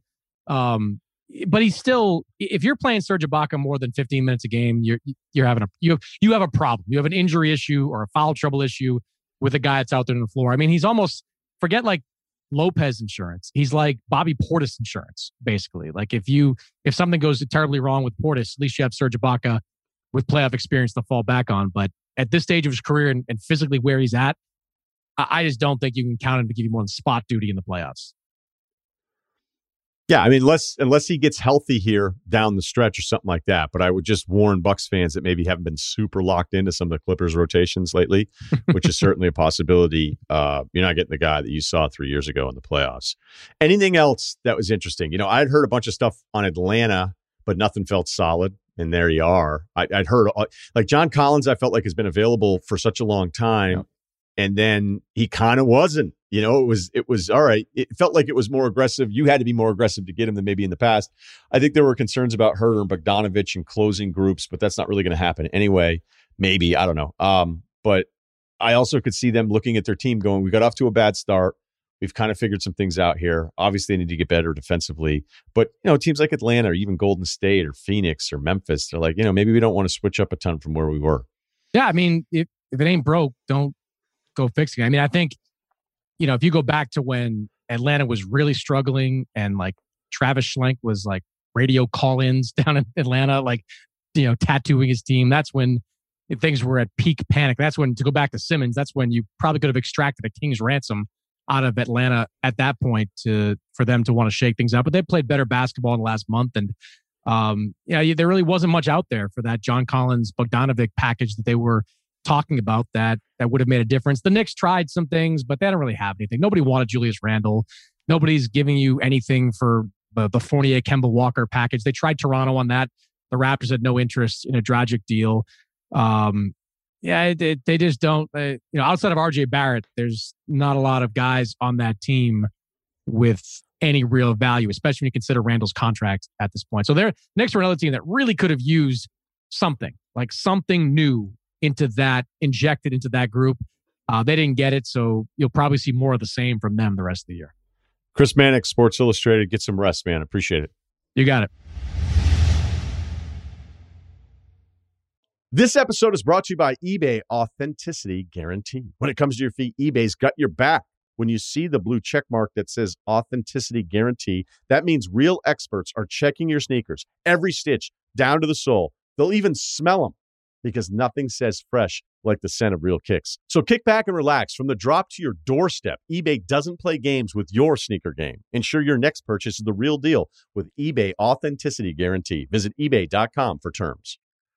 [SPEAKER 2] But he's still, if you're playing Serge Ibaka more than 15 minutes a game, you're having you have a problem. You have an injury issue or a foul trouble issue with a guy that's out there on the floor. I mean, he's almost, forget like Lopez insurance. He's like Bobby Portis insurance, basically. Like if something goes terribly wrong with Portis, at least you have Serge Ibaka with playoff experience to fall back on. But at this stage of his career and physically where he's at, I just don't think you can count him to give you more than spot duty in the playoffs.
[SPEAKER 3] Yeah, I mean, unless he gets healthy here down the stretch or something like that. But I would just warn Bucks fans that maybe haven't been super locked into some of the Clippers rotations lately, which is certainly a possibility. You're not getting the guy that you saw 3 years ago in the playoffs. Anything else that was interesting? I'd heard a bunch of stuff on Atlanta, but nothing felt solid. And there you are. I'd heard like John Collins, I felt like has been available for such a long time. Yep. And then he kind of wasn't. It was all right. It felt like it was more aggressive. You had to be more aggressive to get him than maybe in the past. I think there were concerns about Herter and Bogdanovich and closing groups, but that's not really going to happen anyway. Maybe, I don't know. But I also could see them looking at their team going, we got off to a bad start. We've kind of figured some things out here. Obviously, they need to get better defensively. But, teams like Atlanta or even Golden State or Phoenix or Memphis, they're like, maybe we don't want to switch up a ton from where we were.
[SPEAKER 2] Yeah, I mean, if it ain't broke, don't go fixing it. I mean, I think, if you go back to when Atlanta was really struggling and like Travis Schlenk was like radio call-ins down in Atlanta, like, tattooing his team, that's when things were at peak panic. That's when, to go back to Simmons, that's when you probably could have extracted a king's ransom out of Atlanta at that point for them to want to shake things up. But they played better basketball in the last month. And there really wasn't much out there for that John Collins Bogdanovic package that they were talking about that would have made a difference. The Knicks tried some things, but they don't really have anything. Nobody wanted Julius Randle. Nobody's giving you anything for the Fournier Kemba Walker package. They tried Toronto on that. The Raptors had no interest in a Dragic deal. They just don't. Outside of RJ Barrett, there's not a lot of guys on that team with any real value, especially when you consider Randle's contract at this point. So they're Knicks were another team that really could have used something new injected into that group. They didn't get it, so you'll probably see more of the same from them the rest of the year.
[SPEAKER 3] Chris Mannix, Sports Illustrated. Get some rest, man. Appreciate it.
[SPEAKER 2] You got it.
[SPEAKER 1] This episode is brought to you by eBay Authenticity Guarantee. When it comes to your feet, eBay's got your back. When you see the blue check mark that says Authenticity Guarantee, that means real experts are checking your sneakers, every stitch, down to the sole. They'll even smell them, because nothing says fresh like the scent of real kicks. So kick back and relax. From the drop to your doorstep, eBay doesn't play games with your sneaker game. Ensure your next purchase is the real deal with eBay Authenticity Guarantee. Visit ebay.com for terms.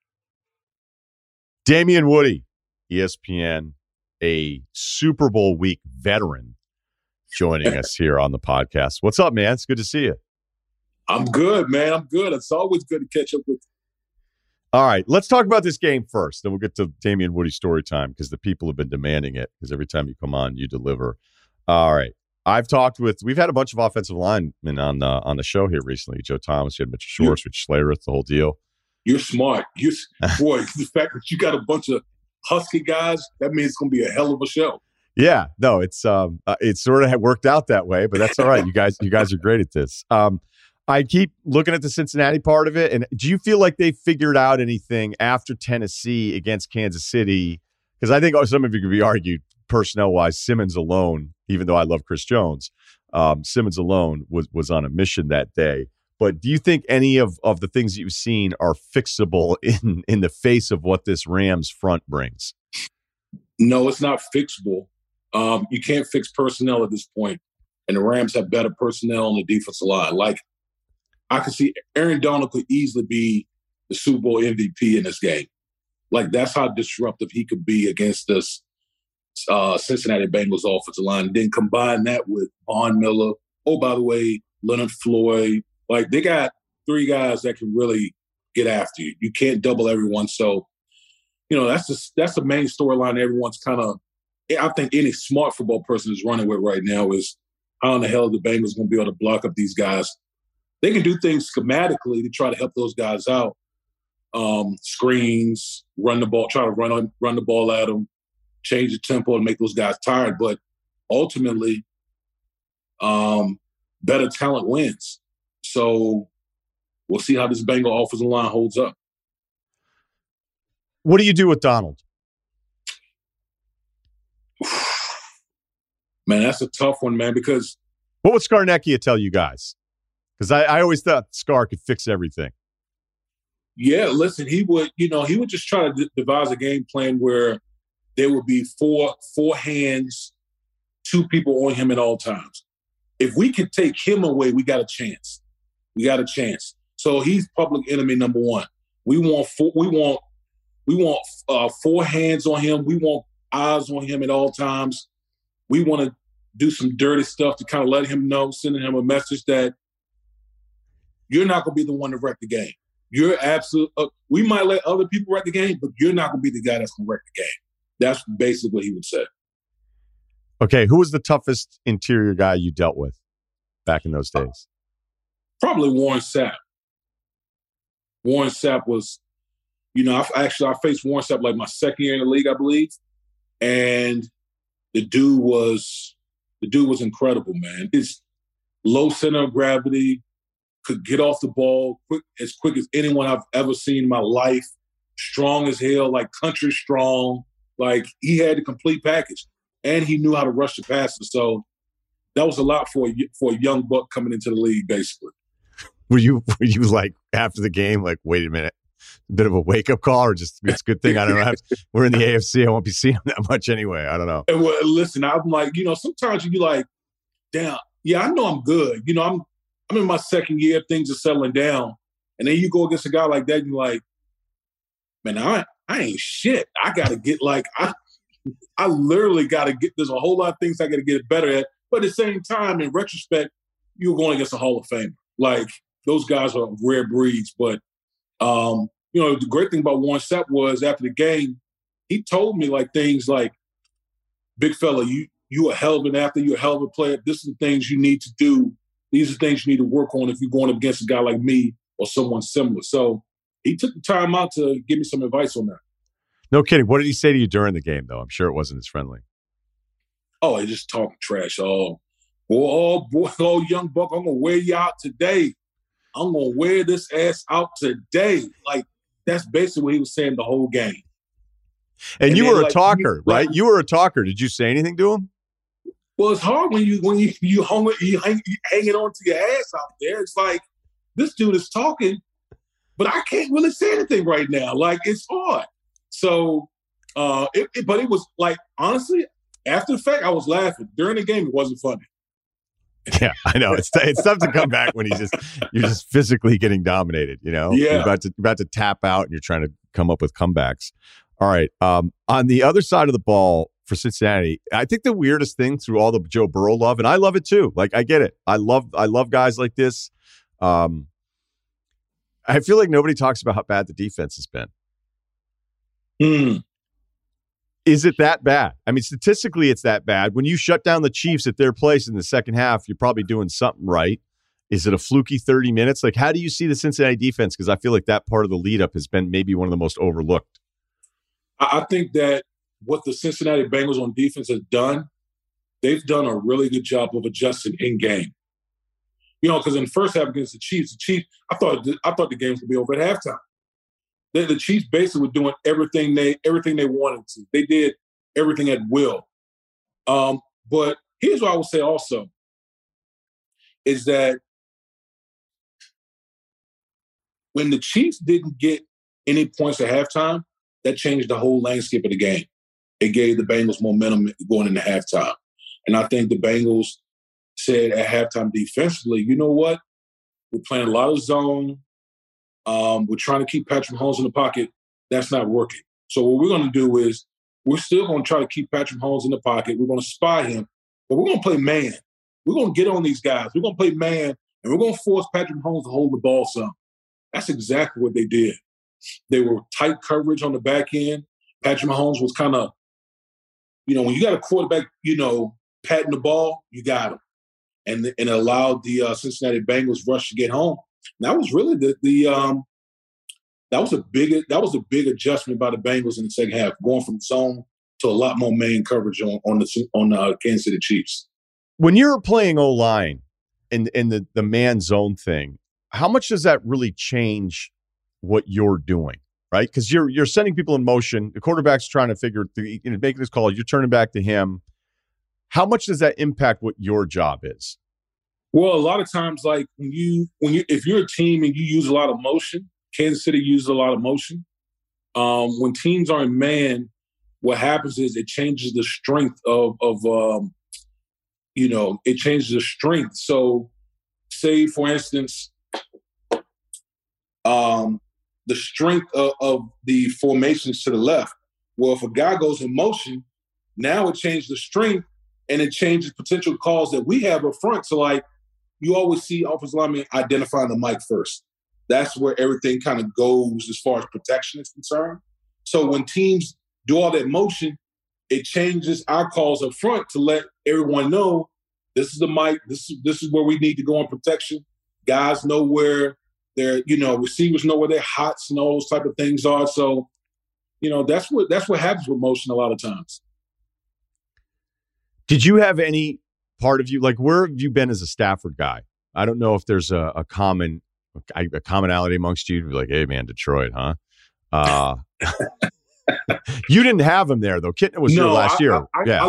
[SPEAKER 1] Damian Woody, ESPN, a Super Bowl week veteran, joining us here on the podcast. What's up, man? It's good to see you.
[SPEAKER 4] I'm good, man. I'm good. It's always good to catch up with you.
[SPEAKER 1] All right, let's talk about this game first. Then we'll get to Damian Woody story time, because the people have been demanding it, because every time you come on, you deliver. All right. We've had a bunch of offensive linemen on the show here recently. Joe Thomas, you had Mitchell Schwartz, Rich Schlereth, the whole deal.
[SPEAKER 4] You're smart. Boy, the fact that you got a bunch of Husky guys, that means it's going to be a hell of a show.
[SPEAKER 1] Yeah, no, it's sort of worked out that way, but that's all right. You guys are great at this. I keep looking at the Cincinnati part of it, and do you feel like they figured out anything after Tennessee against Kansas City? Because I think some of you could be argued personnel-wise, Simmons alone, even though I love Chris Jones, Simmons alone was on a mission that day. But do you think any of the things that you've seen are fixable in the face of what this Rams front brings?
[SPEAKER 4] No, it's not fixable. You can't fix personnel at this point, and the Rams have better personnel on the defensive line. Like, I could see Aaron Donald could easily be the Super Bowl MVP in this game. Like, that's how disruptive he could be against this Cincinnati Bengals offensive line. And then combine that with Von Miller. Oh, by the way, Leonard Floyd. Like, they got three guys that can really get after you. You can't double everyone. So, that's the main storyline everyone's kind of, I think any smart football person is running with right now is how in the hell are the Bengals going to be able to block up these guys? They can do things schematically to try to help those guys out. Screens, run the ball, try to run the ball at them, change the tempo and make those guys tired. But ultimately, better talent wins. So we'll see how this Bengal offensive line holds up.
[SPEAKER 1] What do you do with Donald?
[SPEAKER 4] Man, that's a tough one, man, because...
[SPEAKER 1] What would Scarnecchia tell you guys? Because I always thought Scar could fix everything.
[SPEAKER 4] Yeah, listen, he would just try to devise a game plan where there would be four hands, two people on him at all times. If we could take him away, we got a chance. So he's public enemy number one. We want four hands on him. We want eyes on him at all times. We want to do some dirty stuff to kind of let him know, sending him a message that you're not going to be the one to wreck the game. You're we might let other people wreck the game, but you're not going to be the guy that's going to wreck the game. That's basically what he would say.
[SPEAKER 1] Okay, who was the toughest interior guy you dealt with back in those days?
[SPEAKER 4] Probably Warren Sapp. Warren Sapp was, I faced Warren Sapp like my second year in the league, I believe. And the dude was incredible, man. His low center of gravity, could get off the ball as quick as anyone I've ever seen in my life. Strong as hell, like country strong. Like, he had the complete package. And he knew how to rush the passer. So that was a lot for a young buck coming into the league, basically.
[SPEAKER 1] Were you like, after the game, like, wait a minute, a bit of a wake-up call, or just, it's a good thing I don't know, we're in the AFC, I won't be seeing him that much anyway, I don't know.
[SPEAKER 4] And well, listen, I'm like, sometimes you be like, damn, yeah, I know I'm good. I'm in my second year, things are settling down. And then you go against a guy like that, and you're like, man, I ain't shit. I got to get I literally got to get, there's a whole lot of things I got to get better at. But at the same time, in retrospect, you're going against a Hall of Famer. Like, those guys are rare breeds. But, the great thing about Warren Sapp was after the game, he told me things like, big fella, you a hell of an athlete, you're a hell of a player. This is the things you need to do. These are things you need to work on if you're going up against a guy like me or someone similar. So he took the time out to give me some advice on that.
[SPEAKER 1] No kidding. What did he say to you during the game, though? I'm sure it wasn't as friendly.
[SPEAKER 4] Oh, they just talking trash. Oh, boy, young buck, I'm gonna wear you out today. I'm gonna wear this ass out today. Like that's basically what he was saying the whole game.
[SPEAKER 3] And you
[SPEAKER 4] then,
[SPEAKER 3] were a
[SPEAKER 4] like,
[SPEAKER 3] talker, right? You were a talker. Did you say anything to him?
[SPEAKER 4] Well, it's hard when you hanging on to your ass out there. It's like this dude is talking, but I can't really say anything right now. Like it's hard. So, but it was like honestly, after the fact, I was laughing during the game. It wasn't funny.
[SPEAKER 3] Yeah, I know. It's tough to come back when you're just physically getting dominated. You know,
[SPEAKER 4] Yeah.
[SPEAKER 3] You're about to tap out, and you're trying to come up with comebacks. All right. On the other side of the ball for Cincinnati, I think the weirdest thing through all the Joe Burrow love, and I love it too. Like I get it. I love guys like this. I feel like nobody talks about how bad the defense has been. Is it that bad? I mean, statistically, it's that bad. When you shut down the Chiefs at their place in the second half, you're probably doing something right. Is it a fluky 30 minutes? Like, how do you see the Cincinnati defense? Because I feel like that part of the lead up has been maybe one of the most overlooked.
[SPEAKER 4] I think that what the Cincinnati Bengals on defense has done, they've done a really good job of adjusting in game. You know, because in the first half against the Chiefs, I thought the game would be over at halftime. The Chiefs basically were doing everything they wanted to. They did everything at will. But here's what I would say also is that when the Chiefs didn't get any points at halftime, that changed the whole landscape of the game. It gave the Bengals momentum going into halftime. And I think the Bengals said at halftime defensively, you know what? We're playing a lot of zone. We're trying to keep Patrick Mahomes in the pocket. That's not working. So what we're going to do is we're still going to try to keep Patrick Mahomes in the pocket. We're going to spy him, but we're going to play man. We're going to get on these guys. We're going to play man, and we're going to force Patrick Mahomes to hold the ball some. That's exactly what they did. They were tight coverage on the back end. Patrick Mahomes was kind of, when you got a quarterback, patting the ball, you got him. And it allowed the Cincinnati Bengals rush to get home. And that was really that was a big adjustment by the Bengals in the second half, going from zone to a lot more man coverage on the Kansas City Chiefs.
[SPEAKER 3] When you're playing O-line in the man zone thing, how much does that really change what you're doing, right? Because you're sending people in motion. The quarterback's trying to make this call. You're turning back to him. How much does that impact what your job is?
[SPEAKER 4] Well, a lot of times, like if you're a team and you use a lot of motion, Kansas City uses a lot of motion. When teams are in man, what happens is it changes the strength it changes the strength. So, say for instance, the strength of the formations to the left. Well, if a guy goes in motion, now it changes the strength and it changes potential calls that we have up front. So, like, you always see offensive linemen identifying the mic first. That's where everything kind of goes as far as protection is concerned. So when teams do all that motion, it changes our calls up front to let everyone know this is the mic, this is where we need to go on protection. Guys know where their, receivers know where their hots and all those type of things are. So, that's what happens with motion a lot of times.
[SPEAKER 3] Did you have any part of you, like, where have you been as a Stafford guy? I don't know if there's a commonality amongst you to be like, hey man, Detroit, huh? You didn't have him there though. Kitten was here last year.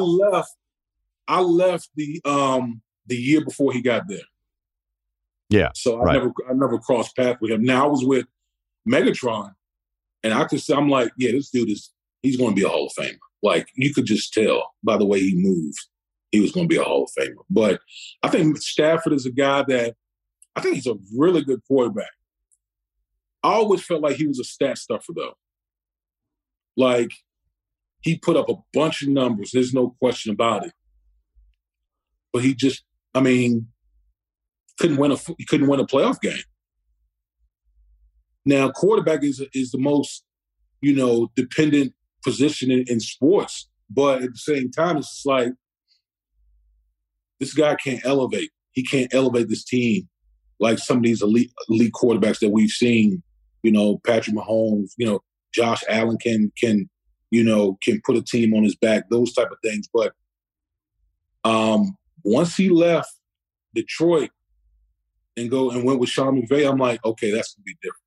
[SPEAKER 4] I left the year before he got there.
[SPEAKER 3] Yeah.
[SPEAKER 4] So I never crossed paths with him. Now I was with Megatron, and I could say, I'm like, yeah, this dude he's going to be a Hall of Famer. Like, you could just tell by the way he moved, he was going to be a Hall of Famer. But I think Stafford is a guy that I think he's a really good quarterback. I always felt like he was a stat stuffer, though. Like, he put up a bunch of numbers. There's no question about it. But he just, couldn't win a playoff game. Now, quarterback is the most, dependent position in sports. But at the same time, it's like, this guy can't elevate. He can't elevate this team like some of these elite quarterbacks that we've seen. Patrick Mahomes, Josh Allen can put a team on his back, those type of things. But Once he left Detroit and went with Sean McVay, I'm like, okay, that's gonna be different.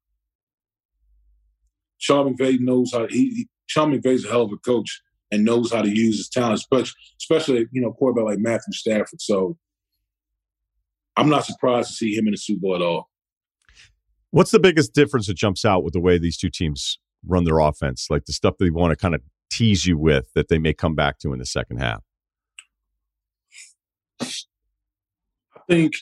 [SPEAKER 4] Sean McVay knows how. Sean McVay's a hell of a coach and knows how to use his talent, especially a quarterback like Matthew Stafford. So I'm not surprised to see him in the Super Bowl at all.
[SPEAKER 3] What's the biggest difference that jumps out with the way these two teams run their offense? Like the stuff they want to kind of tease you with that they may come back to in the second half?
[SPEAKER 4] I think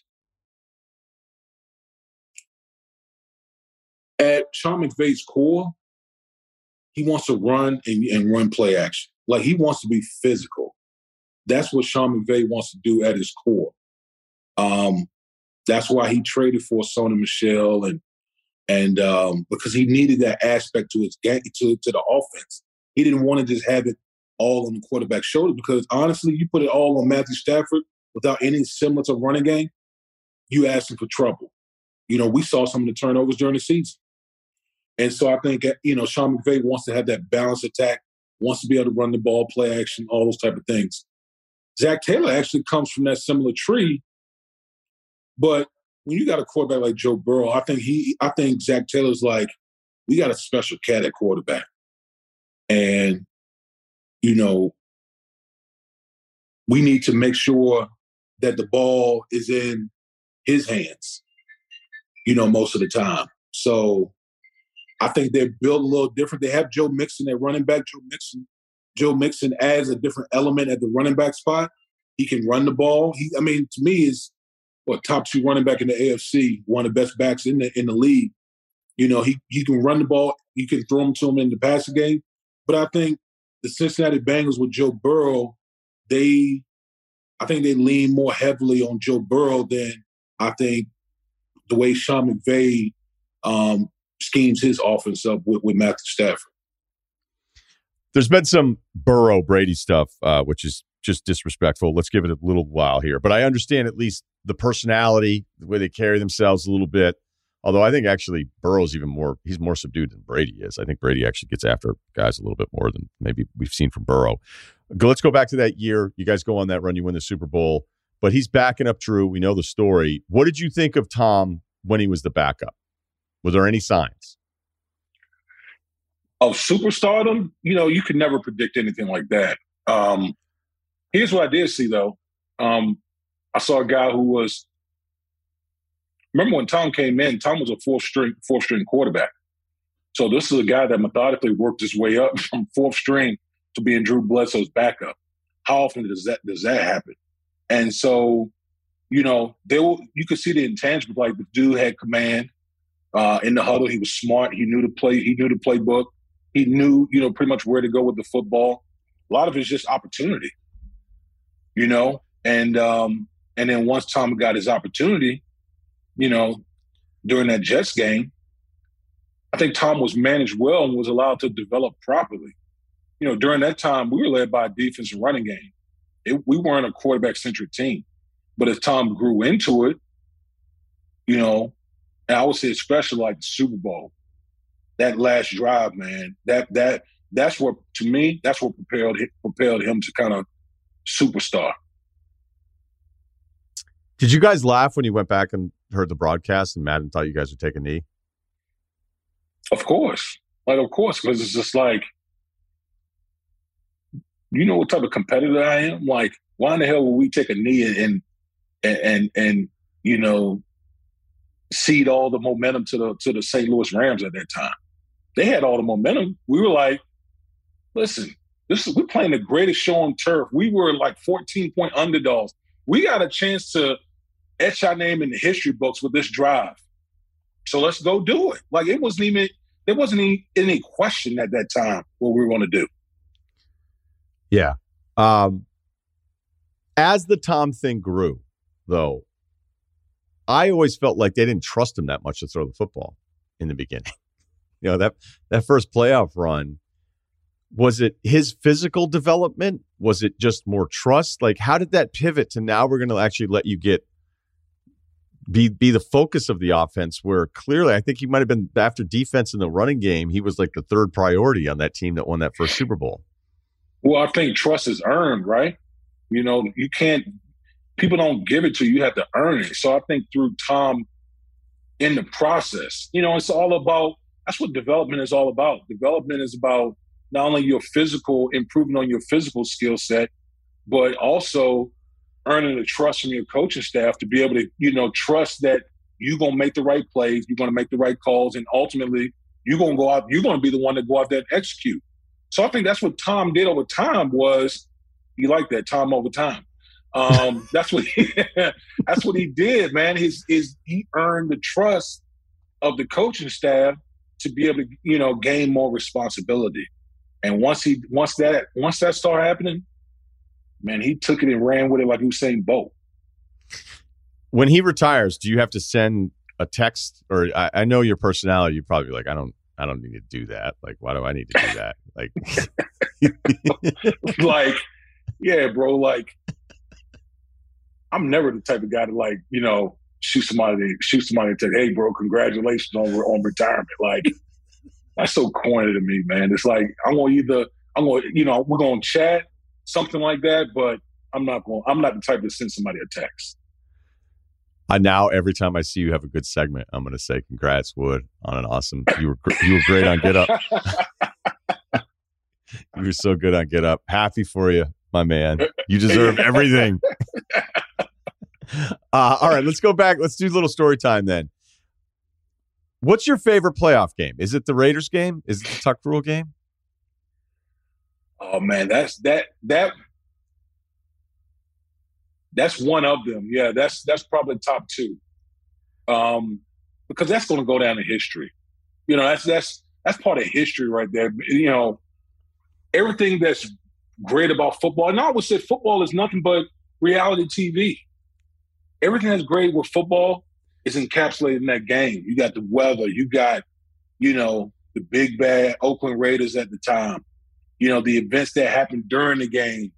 [SPEAKER 4] at Sean McVay's core, he wants to run and run play action. Like he wants to be physical. That's what Sean McVay wants to do at his core. That's why he traded for Sony Michel and because he needed that aspect to his game, to the offense. He didn't want to just have it all on the quarterback's shoulder because honestly, you put it all on Matthew Stafford without any semblance of running game, you asking for trouble. We saw some of the turnovers during the season. And so I think, Sean McVay wants to have that balanced attack, wants to be able to run the ball, play action, all those type of things. Zach Taylor actually comes from that similar tree. But when you got a quarterback like Joe Burrow, I think Zach Taylor's like, we got a special cat at quarterback. And, we need to make sure that the ball is in his hands, most of the time. So I think they're built a little different. They have Joe Mixon at running back. Joe Mixon adds a different element at the running back spot. He can run the ball. To me, is top 2 running back in the AFC, one of the best backs in the league. He can run the ball. You can throw him to him in the passing game. But I think the Cincinnati Bengals with Joe Burrow, I think they lean more heavily on Joe Burrow than I think the way Sean McVay schemes his offense up with Matthew Stafford.
[SPEAKER 3] There's been some Burrow-Brady stuff, which is just disrespectful. Let's give it a little while here. But I understand at least the personality, the way they carry themselves a little bit. Although I think actually Burrow's he's more subdued than Brady is. I think Brady actually gets after guys a little bit more than maybe we've seen from Burrow. Let's go back to that year. You guys go on that run. You win the Super Bowl. But he's backing up Drew. We know the story. What did you think of Tom when he was the backup? Was there any signs?
[SPEAKER 4] Of superstardom? You could never predict anything like that. Here's what I did see, though. I saw a guy who was – remember when Tom came in, Tom was a fourth string quarterback. So this is a guy that methodically worked his way up from fourth string to being Drew Bledsoe's backup. How often does that happen? And so, you could see the intangible. Like the dude had command in the huddle. He was smart. He knew the play. He knew the playbook. He knew, pretty much where to go with the football. A lot of it's just opportunity, And then once Tom got his opportunity, during that Jets game, I think Tom was managed well and was allowed to develop properly. During that time, we were led by a defense and running game. We weren't a quarterback-centric team. But as Tom grew into it, and I would say especially like the Super Bowl, that last drive, man, that's what, to me, that's what propelled him to kind of superstar.
[SPEAKER 3] Did you guys laugh when you went back and heard the broadcast and Madden thought you guys would take a knee?
[SPEAKER 4] Of course. Because it's just like, what type of competitor I am? Like, why in the hell would we take a knee and cede all the momentum to the St. Louis Rams at that time? They had all the momentum. We were like, listen, we're playing the greatest show on turf. We were like 14-point underdogs. We got a chance to etch our name in the history books with this drive. So let's go do it. Like there wasn't any question at that time what we were going to do.
[SPEAKER 3] Yeah. As the Tom thing grew, though, I always felt like they didn't trust him that much to throw the football in the beginning. That first playoff run, was it his physical development? Was it just more trust? Like, how did that pivot to now we're going to actually let you be the focus of the offense, where clearly I think he might have been, after defense in the running game, he was like the third priority on that team that won that first Super Bowl.
[SPEAKER 4] Well, I think trust is earned, right? You know, you can't. People don't give it to you. You have to earn it. So I think through Tom, in the process, you know, it's all about. That's what development is all about. Development is about not only your physical, improving on your physical skill set, but also earning the trust from your coaching staff to be able to, you know, trust that you're going to make the right plays, you're going to make the right calls, and ultimately you're going to go out, you're going to be the one to go out there and execute. So I think that's what Tom did over time was, you like that, Tom over time. That's what that's what he did, man. He earned the trust of the coaching staff to be able to, you know, gain more responsibility. And once that started happening, man, he took it and ran with it like Usain Bolt.
[SPEAKER 1] When he retires, do you have to send a text? Or I know your personality. You're probably like, I don't need to do that. Like, why do I need to do that? Like,
[SPEAKER 4] like, yeah, bro. Like, I'm never the type of guy to, like, you know, shoot somebody and say, hey, bro, congratulations on retirement. Like, that's so corny to me, man. It's like, you know, we're going to chat, something like that, but I'm not the type to send somebody a text.
[SPEAKER 1] Now every time I see you have a good segment, I'm going to say, congrats, Wood, on an awesome, you were great on Get Up. You were so good on Get Up. Happy for you, my man. You deserve everything. All right, let's go back. Let's do a little story time then. What's your favorite playoff game? Is it the Raiders game? Is it the Tuck Rule game?
[SPEAKER 4] Oh man, that's one of them. Yeah, that's probably top two. Because that's going to go down in history. You know, that's part of history right there. You know, everything that's great about football, and I would say football is nothing but reality TV. Everything that's great with football is encapsulated in that game. You got the weather. You got, you know, the big bad Oakland Raiders at the time. You know, the events that happened during the game.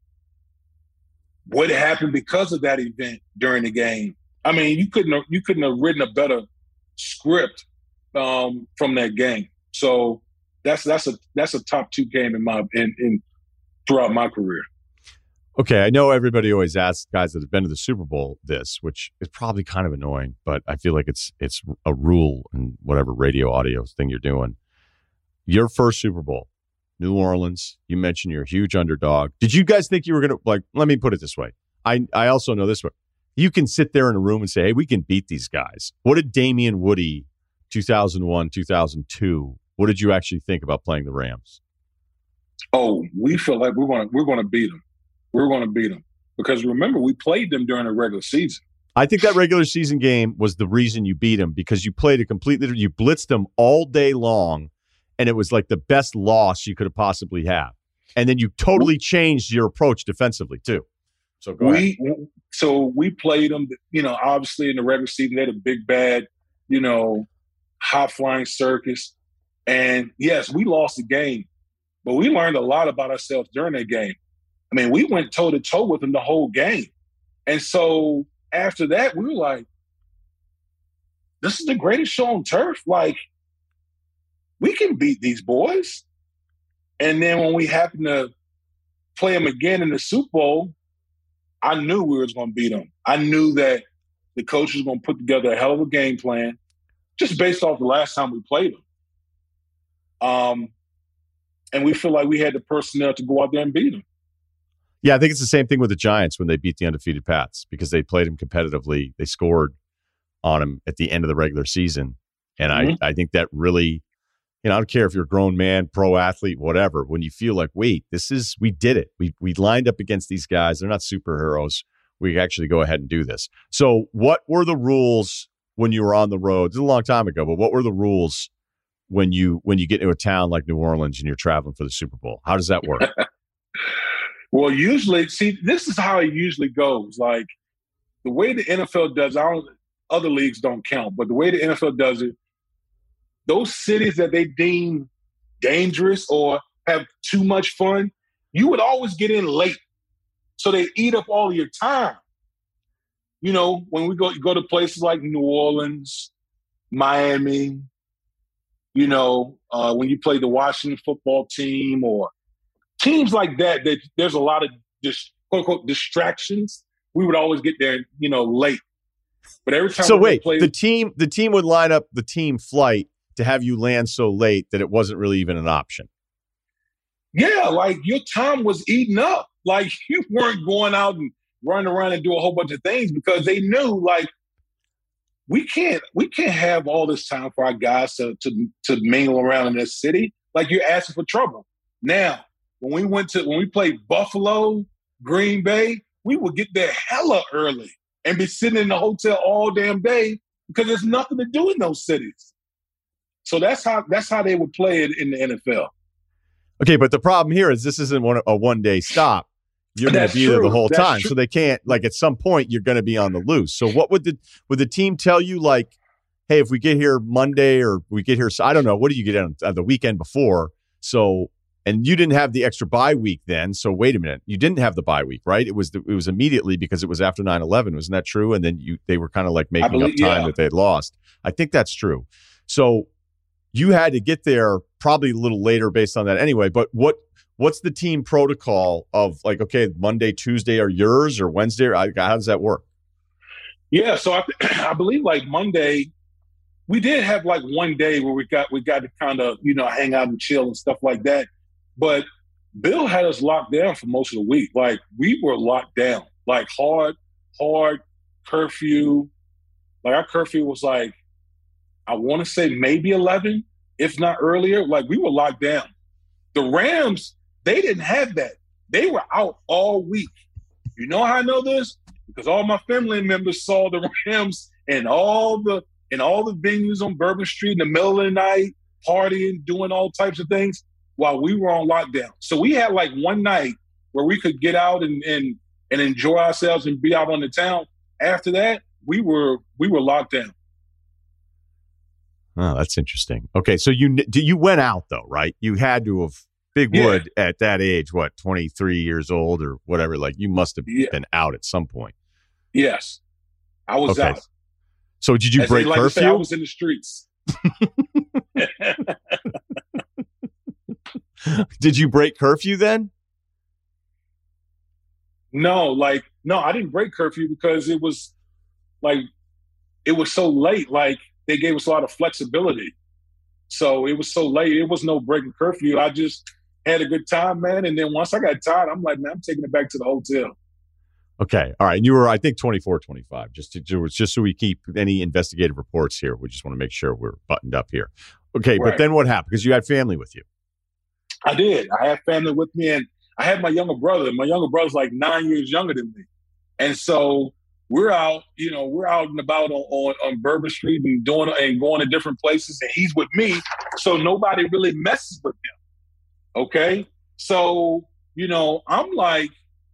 [SPEAKER 4] What happened because of that event during the game. I mean, you couldn't have written a better script from that game. So that's a top two game in throughout my career.
[SPEAKER 1] Okay, I know everybody always asks guys that have been to the Super Bowl this, which is probably kind of annoying, but I feel like it's a rule in whatever radio audio thing you're doing. Your first Super Bowl, New Orleans, you mentioned you're a huge underdog. Did you guys think you were going to, like, let me put it this way. I also know this way. You can sit there in a room and say, hey, we can beat these guys. What did Damien Woody, 2001, 2002, what did you actually think about playing the Rams?
[SPEAKER 4] Oh, we feel like we're going to beat them. We're going to beat them. Because remember, we played them during the regular season.
[SPEAKER 1] I think that regular season game was the reason you beat them, because you played you blitzed them all day long, and it was like the best loss you could have possibly had. And then you totally changed your approach defensively too. So go ahead.
[SPEAKER 4] So we played them, you know, obviously in the regular season, they had a big bad, you know, high-flying circus. And yes, we lost the game, but we learned a lot about ourselves during that game. I mean, we went toe-to-toe with them the whole game. And so after that, we were like, this is the greatest show on turf. Like, we can beat these boys. And then when we happened to play them again in the Super Bowl, I knew we was going to beat them. I knew that the coach was going to put together a hell of a game plan just based off the last time we played them. And we feel like we had the personnel to go out there and beat them.
[SPEAKER 1] Yeah, I think it's the same thing with the Giants when they beat the undefeated Pats, because they played them competitively. They scored on them at the end of the regular season. And I think that really, you know, I don't care if you're a grown man, pro athlete, whatever, when you feel like, wait, we did it. We lined up against these guys. They're not superheroes. We actually go ahead and do this. So what were the rules when you were on the road? This is a long time ago, but what were the rules when you get into a town like New Orleans and you're traveling for the Super Bowl? How does that work?
[SPEAKER 4] Well, usually, see, this is how it usually goes. Like, the way the NFL does, other leagues don't count, but the way the NFL does it, those cities that they deem dangerous or have too much fun, you would always get in late. So they eat up all of your time. You know, when we go to places like New Orleans, Miami, you know, when you play the Washington football team or teams like that, there's a lot of just quote unquote distractions, we would always get there, late. But every time.
[SPEAKER 3] So wait, the team would line up the team flight to have you land so late that it wasn't really even an option.
[SPEAKER 4] Yeah, like your time was eaten up. Like you weren't going out and running around and do a whole bunch of things because they knew like we can't have all this time for our guys to mingle around in this city. Like you're asking for trouble. Now, when we played Buffalo, Green Bay, we would get there hella early and be sitting in the hotel all damn day because there's nothing to do in those cities. So that's how they would play it in the NFL. Okay,
[SPEAKER 3] but the problem here is this isn't a one-day stop. You're going to be there the whole time, so they can't. Like at some point, you're going to be on the loose. So what would the team tell you? Like, hey, if we get here Monday or we get here, I don't know. What do you get on the weekend before? So, and you didn't have the extra bye week then. So wait a minute, you didn't have the bye week, right? It was immediately because it was after 9/11. Wasn't that true? And then they were kind of like making up time that they had lost. I think that's true. So you had to get there probably a little later based on that anyway. But what's the team protocol of like, okay, Monday, Tuesday are yours or Wednesday? How does that work?
[SPEAKER 4] Yeah, so I believe like Monday, we did have like one day where we got to kind of, hang out and chill and stuff like that. But Bill had us locked down for most of the week. Like we were locked down, like hard curfew. Like our curfew was like, I want to say maybe 11, if not earlier. Like we were locked down. The Rams, they didn't have that. They were out all week. You know how I know this? Because all my family members saw the Rams and all the venues on Bourbon Street in the middle of the night, partying, doing all types of things while we were on lockdown. So we had like one night where we could get out and enjoy ourselves and be out on the town. After that, we were locked down.
[SPEAKER 3] Oh, that's interesting. Okay, so you went out though, right? You had to have Big Wood at that age, 23 years old or whatever. Like you must have been out at some point.
[SPEAKER 4] Yes, I was out.
[SPEAKER 3] So did you break curfew?
[SPEAKER 4] I was in the streets.
[SPEAKER 3] Did you break curfew then?
[SPEAKER 4] No, I didn't break curfew because it was so late. Like they gave us a lot of flexibility. So it was so late. It was no breaking curfew. I just had a good time, man. And then once I got tired, I'm like, man, I'm taking it back to the hotel.
[SPEAKER 3] Okay. All right. And you were, I think, 24, 25, just so we keep any investigative reports here. We just want to make sure we're buttoned up here. Okay. Right. But then what happened? Because you had family with you.
[SPEAKER 4] I did. I had family with me, and I had my younger brother. My younger brother's like 9 years younger than me. And so we're out and about on Bourbon Street and going to different places, and he's with me. So nobody really messes with him. Okay. So, I'm like,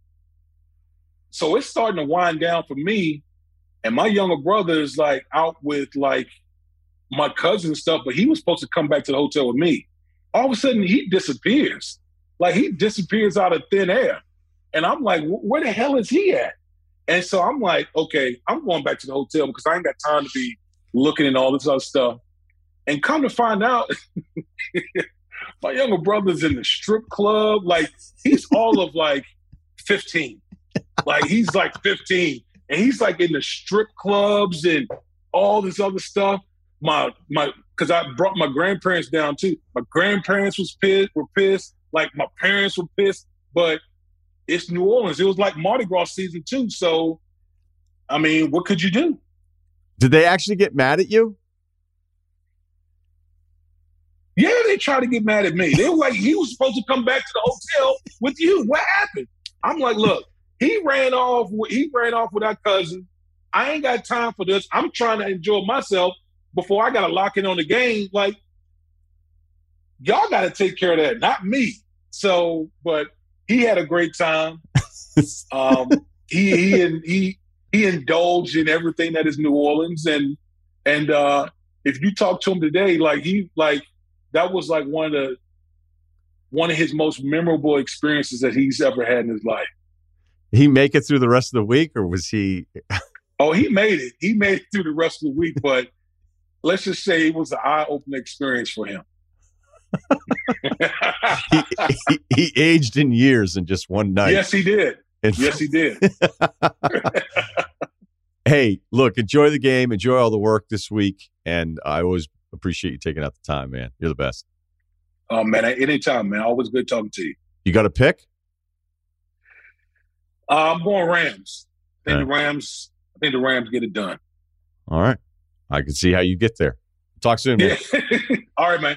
[SPEAKER 4] so it's starting to wind down for me. And my younger brother is like out with like my cousin and stuff, but he was supposed to come back to the hotel with me. All of a sudden he disappears. Like he disappears out of thin air. And I'm like, where the hell is he at? And so I'm like, okay, I'm going back to the hotel because I ain't got time to be looking at all this other stuff. And come to find out, my younger brother's in the strip club. Like he's all of like 15. Like he's like 15 and he's like in the strip clubs and all this other stuff. Because I brought my grandparents down too. My grandparents were pissed. Like my parents were pissed, but it's New Orleans. It was like Mardi Gras season too. So, I mean, what could you do?
[SPEAKER 3] Did they actually get mad at you?
[SPEAKER 4] Yeah, they tried to get mad at me. They were like, he was supposed to come back to the hotel with you. What happened? I'm like, look, he ran off with our cousin. I ain't got time for this. I'm trying to enjoy myself before I got to lock in on the game. Like, y'all got to take care of that, not me. So, but he had a great time. He indulged in everything that is New Orleans, and if you talk to him today, that was like one of his most memorable experiences that he's ever had in his life.
[SPEAKER 3] He make it through the rest of the week, or was he?
[SPEAKER 4] Oh, he made it. He made it through the rest of the week, but let's just say it was an eye-opening experience for him.
[SPEAKER 3] he aged in years in just one night.
[SPEAKER 4] Yes, he did. Yes, he did.
[SPEAKER 1] Hey, look, enjoy the game. Enjoy all the work this week. And I always appreciate you taking out the time, man. You're the best.
[SPEAKER 4] Oh, man, anytime, man. Always good talking to you.
[SPEAKER 1] You got a pick?
[SPEAKER 4] I'm going Rams. I think the Rams get it done.
[SPEAKER 1] All right. I can see how you get there. Talk soon, man.
[SPEAKER 4] All right, man.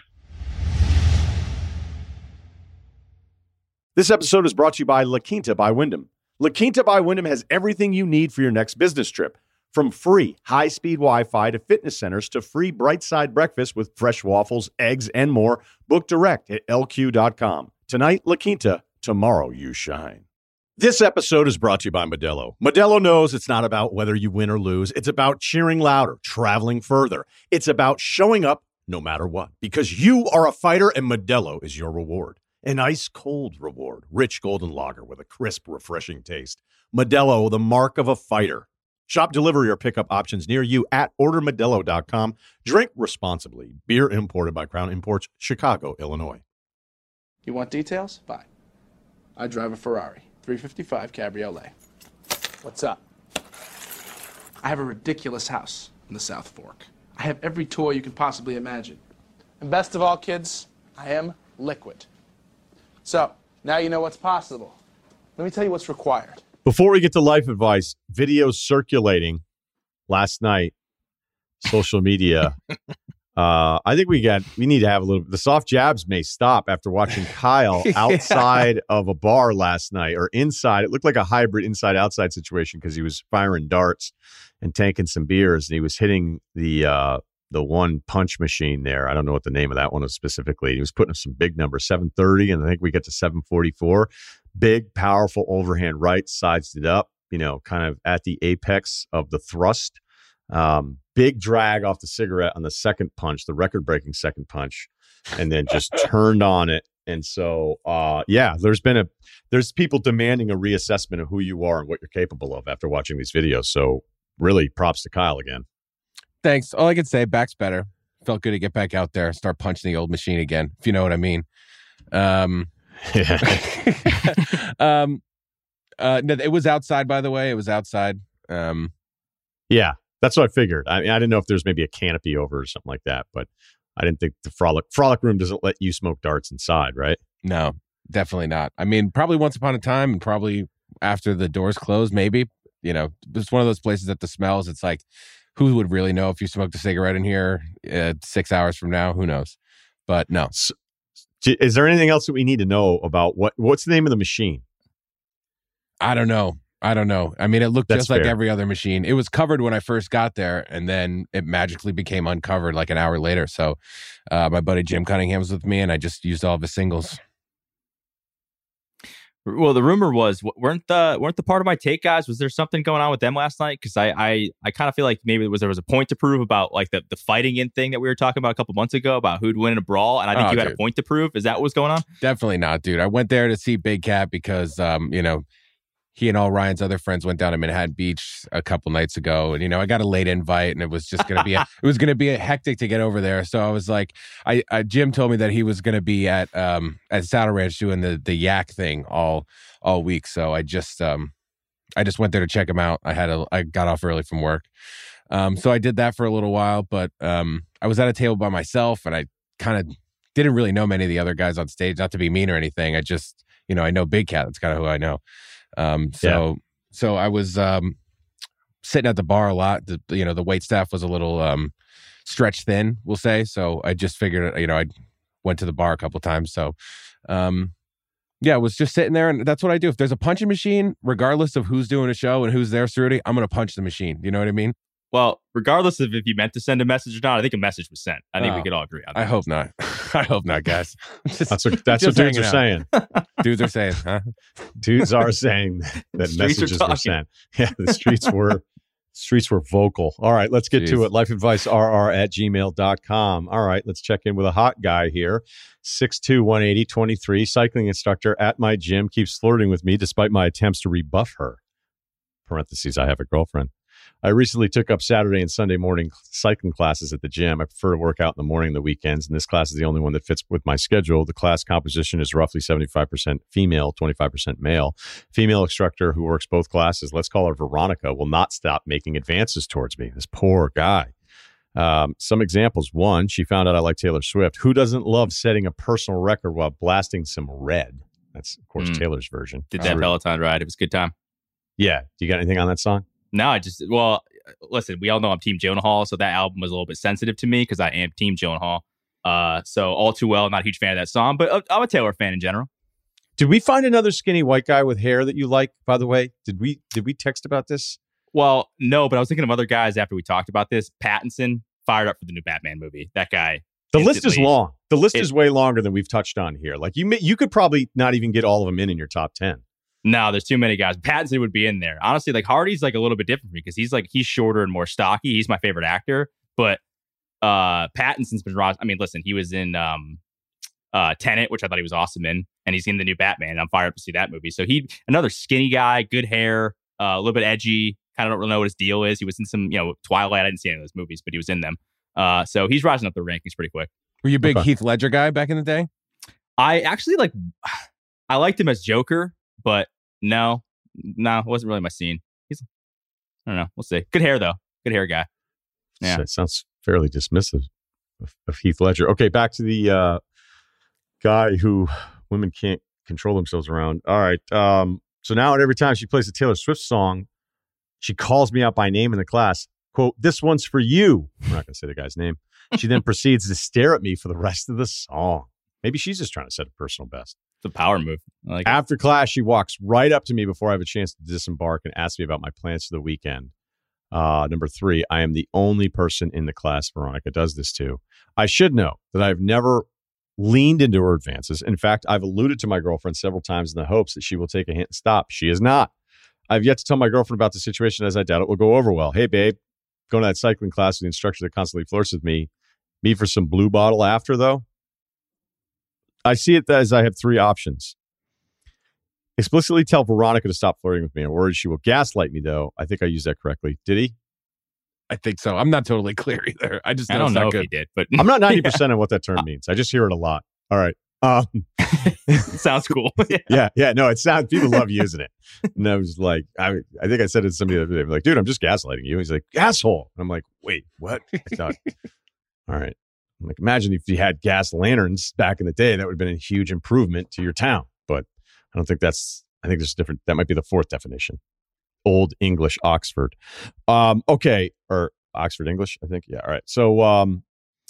[SPEAKER 1] This episode is brought to you by La Quinta by Wyndham. La Quinta by Wyndham has everything you need for your next business trip. From free, high-speed Wi-Fi to fitness centers to free bright-side breakfast with fresh waffles, eggs, and more. Book direct at lq.com. Tonight, La Quinta. Tomorrow, you shine. This episode is brought to you by Modelo. Modelo knows it's not about whether you win or lose. It's about cheering louder, traveling further. It's about showing up no matter what. Because you are a fighter and Modelo is your reward. An ice-cold reward. Rich golden lager with a crisp, refreshing taste. Modelo, the mark of a fighter. Shop delivery or pickup options near you at ordermodelo.com. Drink responsibly. Beer imported by Crown Imports, Chicago, Illinois.
[SPEAKER 5] You want details? Fine. I drive a Ferrari 355 Cabriolet. What's up? I have a ridiculous house in the South Fork. I have every toy you can possibly imagine. And best of all, kids, I am liquid. So, now you know what's possible. Let me tell you what's required.
[SPEAKER 1] Before we get to life advice, videos circulating last night, social media. I think we need to have a little. The soft jabs may stop after watching Kyle outside of a bar last night or inside. It looked like a hybrid inside-outside situation because he was firing darts and tanking some beers, and he was hitting the one punch machine there. I don't know what the name of that one was specifically. He was putting up some big numbers, 730, and I think we get to 744. Big, powerful overhand right, sized it up, kind of at the apex of the thrust. Big drag off the cigarette on the second punch, the record-breaking second punch, and then just turned on it. And so, there's people demanding a reassessment of who you are and what you're capable of after watching these videos. So really props to Kyle again.
[SPEAKER 6] Thanks. All I can say, back's better. Felt good to get back out there, start punching the old machine again, if you know what I mean. No, it was outside, by the way. It was outside.
[SPEAKER 1] Yeah, that's what I figured. I didn't know if there's maybe a canopy over or something like that, but I didn't think the Frolic Room doesn't let you smoke darts inside, right?
[SPEAKER 6] No, definitely not. I mean, probably once upon a time and probably after the doors closed, maybe. It's one of those places that the smells, it's like, who would really know if you smoked a cigarette in here 6 hours from now? Who knows? But no.
[SPEAKER 1] So, is there anything else that we need to know about what's the name of the machine?
[SPEAKER 6] I don't know. I mean, it looked
[SPEAKER 1] That's
[SPEAKER 6] just like
[SPEAKER 1] fair.
[SPEAKER 6] every other machine. It was covered when I first got there, and then it magically became uncovered like an hour later. So my buddy Jim Cunningham was with me, and I just used all of his singles.
[SPEAKER 7] Well, the rumor was weren't the part of my take guys? Was there something going on with them last night? Because I kind of feel like maybe there was a point to prove about like the fighting in thing that we were talking about a couple months ago about who'd win in a brawl, and I think you had a point to prove. Is that what was going on?
[SPEAKER 6] Definitely not, dude. I went there to see Big Cat because he and all Ryan's other friends went down to Manhattan Beach a couple nights ago, and I got a late invite, and it was just gonna be a hectic to get over there. So I was like, Jim told me that he was gonna be at Saddle Ranch doing the yak thing all week. So I just went there to check him out. I got off early from work, so I did that for a little while. But I was at a table by myself, and I kind of didn't really know many of the other guys on stage. Not to be mean or anything. I just I know Big Cat. That's kind of who I know. So I was sitting at the bar a lot. The wait staff was a little stretched thin, we'll say. So I just figured, I went to the bar a couple times. So I was just sitting there, and that's what I do. If there's a punching machine, regardless of who's doing a show and who's there, Cerruti, I'm going to punch the machine. You know what I mean?
[SPEAKER 7] Well, regardless of if you meant to send a message or not, I think a message was sent. I think we could all agree on that.
[SPEAKER 6] I hope not. I hope not, guys.
[SPEAKER 1] That's what dudes are saying.
[SPEAKER 6] Dudes are saying, huh?
[SPEAKER 1] Dudes are saying that messages were sent. Yeah, the streets were vocal. All right, let's get to it. lifeadvicerr@gmail.com. All right, let's check in with a hot guy here. 6'2", 180, 23, cycling instructor at my gym, keeps flirting with me despite my attempts to rebuff her. Parentheses, I have a girlfriend.
[SPEAKER 3] I recently took up Saturday and Sunday morning cycling classes at the gym. I prefer to work out in the morning and the weekends, and this class is the only one that fits with my schedule. The class composition is roughly 75% female, 25% male. Female instructor who works both classes, let's call her Veronica, will not stop making advances towards me. This poor guy. Some examples. One, she found out I like Taylor Swift. Who doesn't love setting a personal record while blasting some Red? That's, of course, Taylor's version.
[SPEAKER 7] Did that Peloton ride. It was a good time.
[SPEAKER 3] Yeah. Do you got anything on that song?
[SPEAKER 7] No, listen, we all know I'm Team Jonah Hall, so that album was a little bit sensitive to me because I am Team Jonah Hall. So all too well, not a huge fan of that song, but I'm a Taylor fan in general.
[SPEAKER 3] Did we find another skinny white guy with hair that you like, by the way? Did we text about this?
[SPEAKER 7] Well, no, but I was thinking of other guys after we talked about this. Pattinson fired up for the new Batman movie. That guy.
[SPEAKER 3] The list is long. The list is way longer than we've touched on here. Like you could probably not even get all of them in your top 10.
[SPEAKER 7] No, there's too many guys. Pattinson would be in there. Honestly, like Hardy's like a little bit different for me because he's shorter and more stocky. He's my favorite actor, but Pattinson's been. I mean, listen, he was in Tenet, which I thought he was awesome in, and he's in the new Batman. I'm fired up to see that movie. So another skinny guy, good hair, a little bit edgy. Kind of don't really know what his deal is. He was in some, Twilight. I didn't see any of those movies, but he was in them. So he's rising up the rankings pretty quick.
[SPEAKER 6] Were you a big Heath Ledger guy back in the day?
[SPEAKER 7] I actually I liked him as Joker, but no, it wasn't really my scene. I don't know. We'll see. Good hair though. Good hair guy. Yeah.
[SPEAKER 3] So it sounds fairly dismissive of Heath Ledger. Okay, back to the guy who women can't control themselves around. All right. So now every time she plays a Taylor Swift song, she calls me out by name in the class. Quote, "This one's for you." I'm not going to say the guy's name. She then proceeds to stare at me for the rest of the song. Maybe she's just trying to set a personal best.
[SPEAKER 7] It's a power move.
[SPEAKER 3] After class, she walks right up to me before I have a chance to disembark and asks me about my plans for the weekend. Number 3, I am the only person in the class Veronica does this to. I should know that I've never leaned into her advances. In fact, I've alluded to my girlfriend several times in the hopes that she will take a hint and stop. She is not. I've yet to tell my girlfriend about the situation, as I doubt it will go over well. Hey, babe, going to that cycling class with the instructor that constantly flirts with me. Me for some blue bottle after, though? I see it as I have 3 options. Explicitly tell Veronica to stop flirting with me. I'm worried she will gaslight me, though. I think I used that correctly. Did he?
[SPEAKER 6] I think so. I'm not totally clear either. I
[SPEAKER 7] don't know if he did, but
[SPEAKER 3] I'm not 90% on what that term means. I just hear it a lot. All right.
[SPEAKER 7] Sounds cool.
[SPEAKER 3] Yeah. No, it sounds, people love using it. And I was like, I think I said it to somebody the other day. I'm like, dude, I'm just gaslighting you. He's like, asshole. And I'm like, wait, what? I thought, all right. I'm like, imagine if you had gas lanterns back in the day, that would have been a huge improvement to your town. But I don't think I think there's different. That might be the 4th definition. Old English, Oxford. Okay. Or Oxford English, I think. Yeah. All right. So, and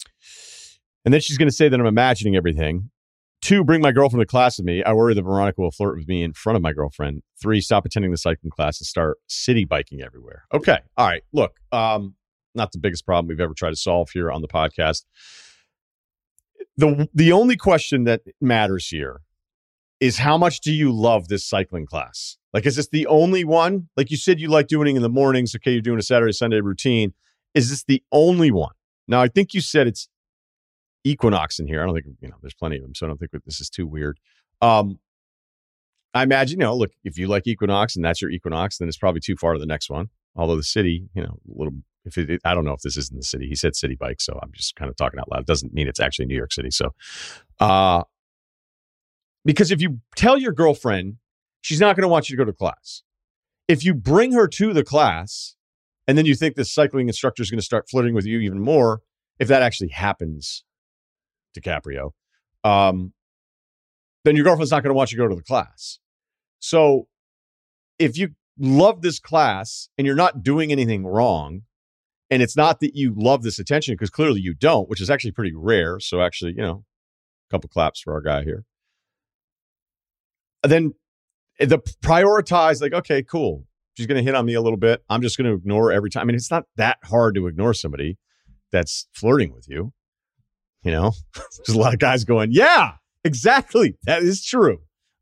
[SPEAKER 3] then she's going to say that I'm imagining everything. 2, bring my girlfriend to class with me. I worry that Veronica will flirt with me in front of my girlfriend. 3, stop attending the cycling class and start city biking everywhere. Okay. All right. Look, not the biggest problem we've ever tried to solve here on the podcast. The only question that matters here is how much do you love this cycling class? Like, is this the only one? Like you said, you like doing it in the mornings. Okay, you're doing a Saturday, Sunday routine. Is this the only one? Now, I think you said it's Equinox in here. I don't think, there's plenty of them, so I don't think this is too weird. I imagine, look, if you like Equinox and that's your Equinox, then it's probably too far to the next one. Although the city, a little, I don't know if this is in the city. He said city bike, so I'm just kind of talking out loud. It doesn't mean it's actually New York City. So, because if you tell your girlfriend, she's not going to want you to go to class. If you bring her to the class and then you think the cycling instructor is going to start flirting with you even more, if that actually happens, DiCaprio, then your girlfriend's not going to want you to go to the class. So if you love this class and you're not doing anything wrong, and it's not that you love this attention, because clearly you don't, which is actually pretty rare. So actually, a couple claps for our guy here. Then the prioritize, like, okay, cool. She's going to hit on me a little bit. I'm just going to ignore her every time. I mean, it's not that hard to ignore somebody that's flirting with you. There's a lot of guys going, yeah, exactly. That is true.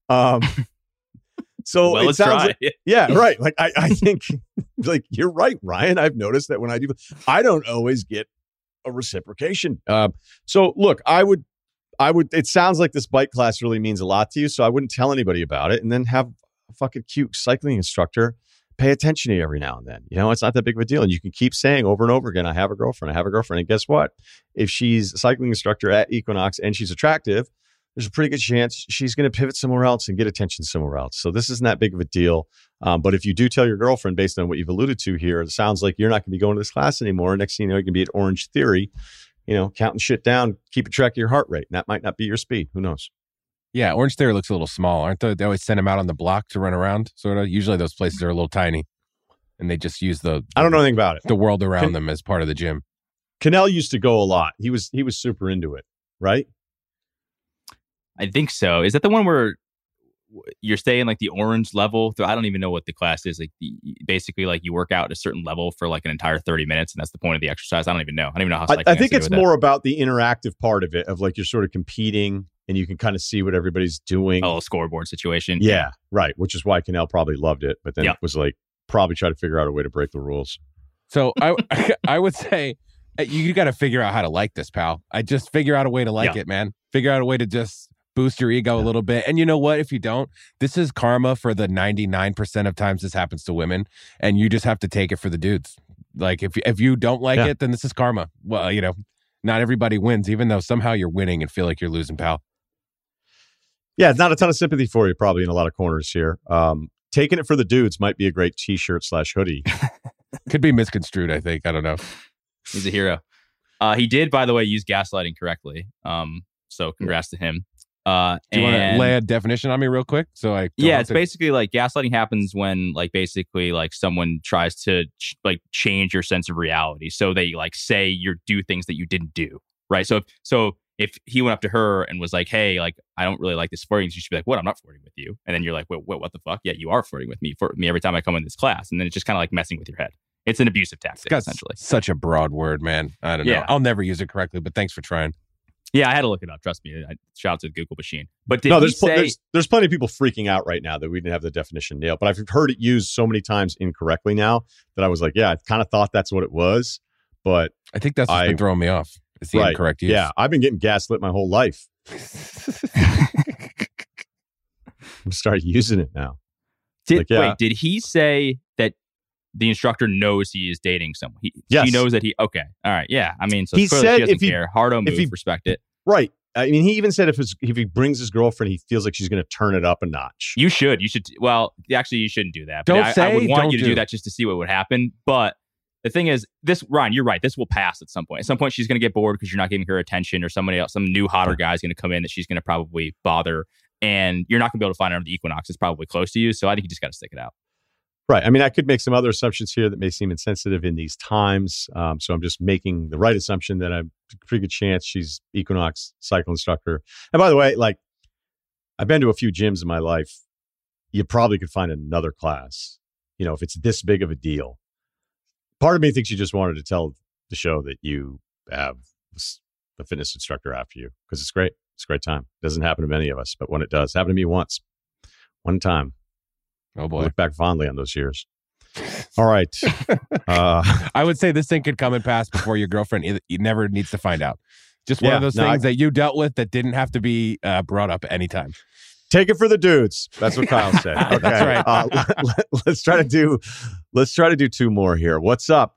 [SPEAKER 3] So
[SPEAKER 7] well,
[SPEAKER 3] it
[SPEAKER 7] let's
[SPEAKER 3] sounds
[SPEAKER 7] try.
[SPEAKER 3] like, yeah, right. Like I think like you're right, Ryan. I've noticed that when I do, I don't always get a reciprocation. So look, I would, it sounds like this bike class really means a lot to you. So I wouldn't tell anybody about it, and then have a fucking cute cycling instructor
[SPEAKER 1] pay attention to you every now and then. It's not that big of a deal. And you can keep saying over and over again, I have a girlfriend. And guess what? If she's a cycling instructor at Equinox and she's attractive, there's a pretty good chance she's going to pivot somewhere else and get attention somewhere else. So this isn't that big of a deal. But if you do tell your girlfriend, based on what you've alluded to here, it sounds like you're not going to be going to this class anymore. Next thing you know, you're going to be at Orange Theory, counting shit down, keeping track of your heart rate. And that might not be your speed. Who knows?
[SPEAKER 6] Yeah, Orange Theory looks a little small, aren't they? They always send them out on the block to run around, sort of. Usually those places are a little tiny, and they just use I
[SPEAKER 1] don't know anything about it.
[SPEAKER 6] The world around them as part of the gym.
[SPEAKER 1] Cannell used to go a lot. He was super into it, right?
[SPEAKER 7] I think so. Is that the one where you're staying like the orange level? I don't even know what the class is. Like basically, like you work out at a certain level for like an entire 30 minutes, and that's the point of the exercise. I don't even know. I don't even know how.
[SPEAKER 1] I think it's more about the interactive part of it, of like you're sort of competing, and you can kind of see what everybody's doing.
[SPEAKER 7] Oh, scoreboard situation.
[SPEAKER 1] Yeah, right. Which is why Cannell probably loved it, but then it was like probably try to figure out a way to break the rules.
[SPEAKER 6] So I would say you got to figure out how to like this, pal. I just figure out a way to like it, man. Figure out a way to just boost your ego a little bit. And you know what? If you don't, this is karma for the 99% of times this happens to women, and you just have to take it for the dudes. Like if you don't like it, then this is karma. Well, not everybody wins, even though somehow you're winning and feel like you're losing, pal.
[SPEAKER 1] Yeah, it's not a ton of sympathy for you probably in a lot of corners here. Taking it for the dudes might be a great t-shirt / hoodie.
[SPEAKER 6] Could be misconstrued, I think. I don't know.
[SPEAKER 7] He's a hero. He did, by the way, use gaslighting correctly. So congrats to him.
[SPEAKER 6] Do you want to lay a definition on me real quick? It's
[SPEAKER 7] basically like gaslighting happens when like basically like someone tries to change your sense of reality. So they like say you do things that you didn't do, right? So if he went up to her and was like, hey, like, I don't really like this flirting, she should be like, what? I'm not flirting with you. And then you're like, wait, what the fuck? Yeah, you are flirting with me every time I come in this class. And then it's just kind of like messing with your head. It's an abusive tactic, essentially.
[SPEAKER 6] Such a broad word, man. I don't know. I'll never use it correctly, but thanks for trying. Yeah,
[SPEAKER 7] I had to look it up. Trust me. Shout out to the Google machine. But
[SPEAKER 1] there's plenty of people freaking out right now that we didn't have the definition nailed. But I've heard it used so many times incorrectly now that I was like, yeah, I kind of thought that's what it was. But
[SPEAKER 6] I think that's what's been throwing me off. It's the incorrect use.
[SPEAKER 1] Yeah, I've been getting gaslit my whole life. I'm starting using it now.
[SPEAKER 7] Wait, did he say that the instructor knows he is dating someone? He knows that okay. All right. Yeah. I mean, so he said she doesn't care. Hardo move, respect it.
[SPEAKER 1] Right. I mean, he even said if he brings his girlfriend, he feels like she's going to turn it up a notch.
[SPEAKER 7] You should. Well, actually, you shouldn't do that. I would want you to do that just to see what would happen. But the thing is, Ryan, you're right. This will pass at some point. At some point, she's going to get bored because you're not giving her attention, or somebody else, some new hotter guy is going to come in that she's going to probably bother, and you're not going to be able to find her on the Equinox. It's probably close to you. So I think you just got to stick it out.
[SPEAKER 1] Right. I mean, I could make some other assumptions here that may seem insensitive in these times. So I'm just making the right assumption that I'm a pretty good chance she's Equinox cycle instructor. And by the way, like, I've been to a few gyms in my life. You probably could find another class, if it's this big of a deal. Part of me thinks you just wanted to tell the show that you have a fitness instructor after you, because it's great. It's a great time. It doesn't happen to many of us, but when it does, happened to me once. One time.
[SPEAKER 6] Oh boy.
[SPEAKER 1] I look back fondly on those years. All right.
[SPEAKER 6] I would say this thing could come and pass before your girlfriend never needs to find out. Just one of those things that you dealt with that didn't have to be brought up anytime.
[SPEAKER 1] Take it for the dudes. That's what Kyle said. Okay.
[SPEAKER 6] That's right.
[SPEAKER 1] Let's try to do two more here. What's up?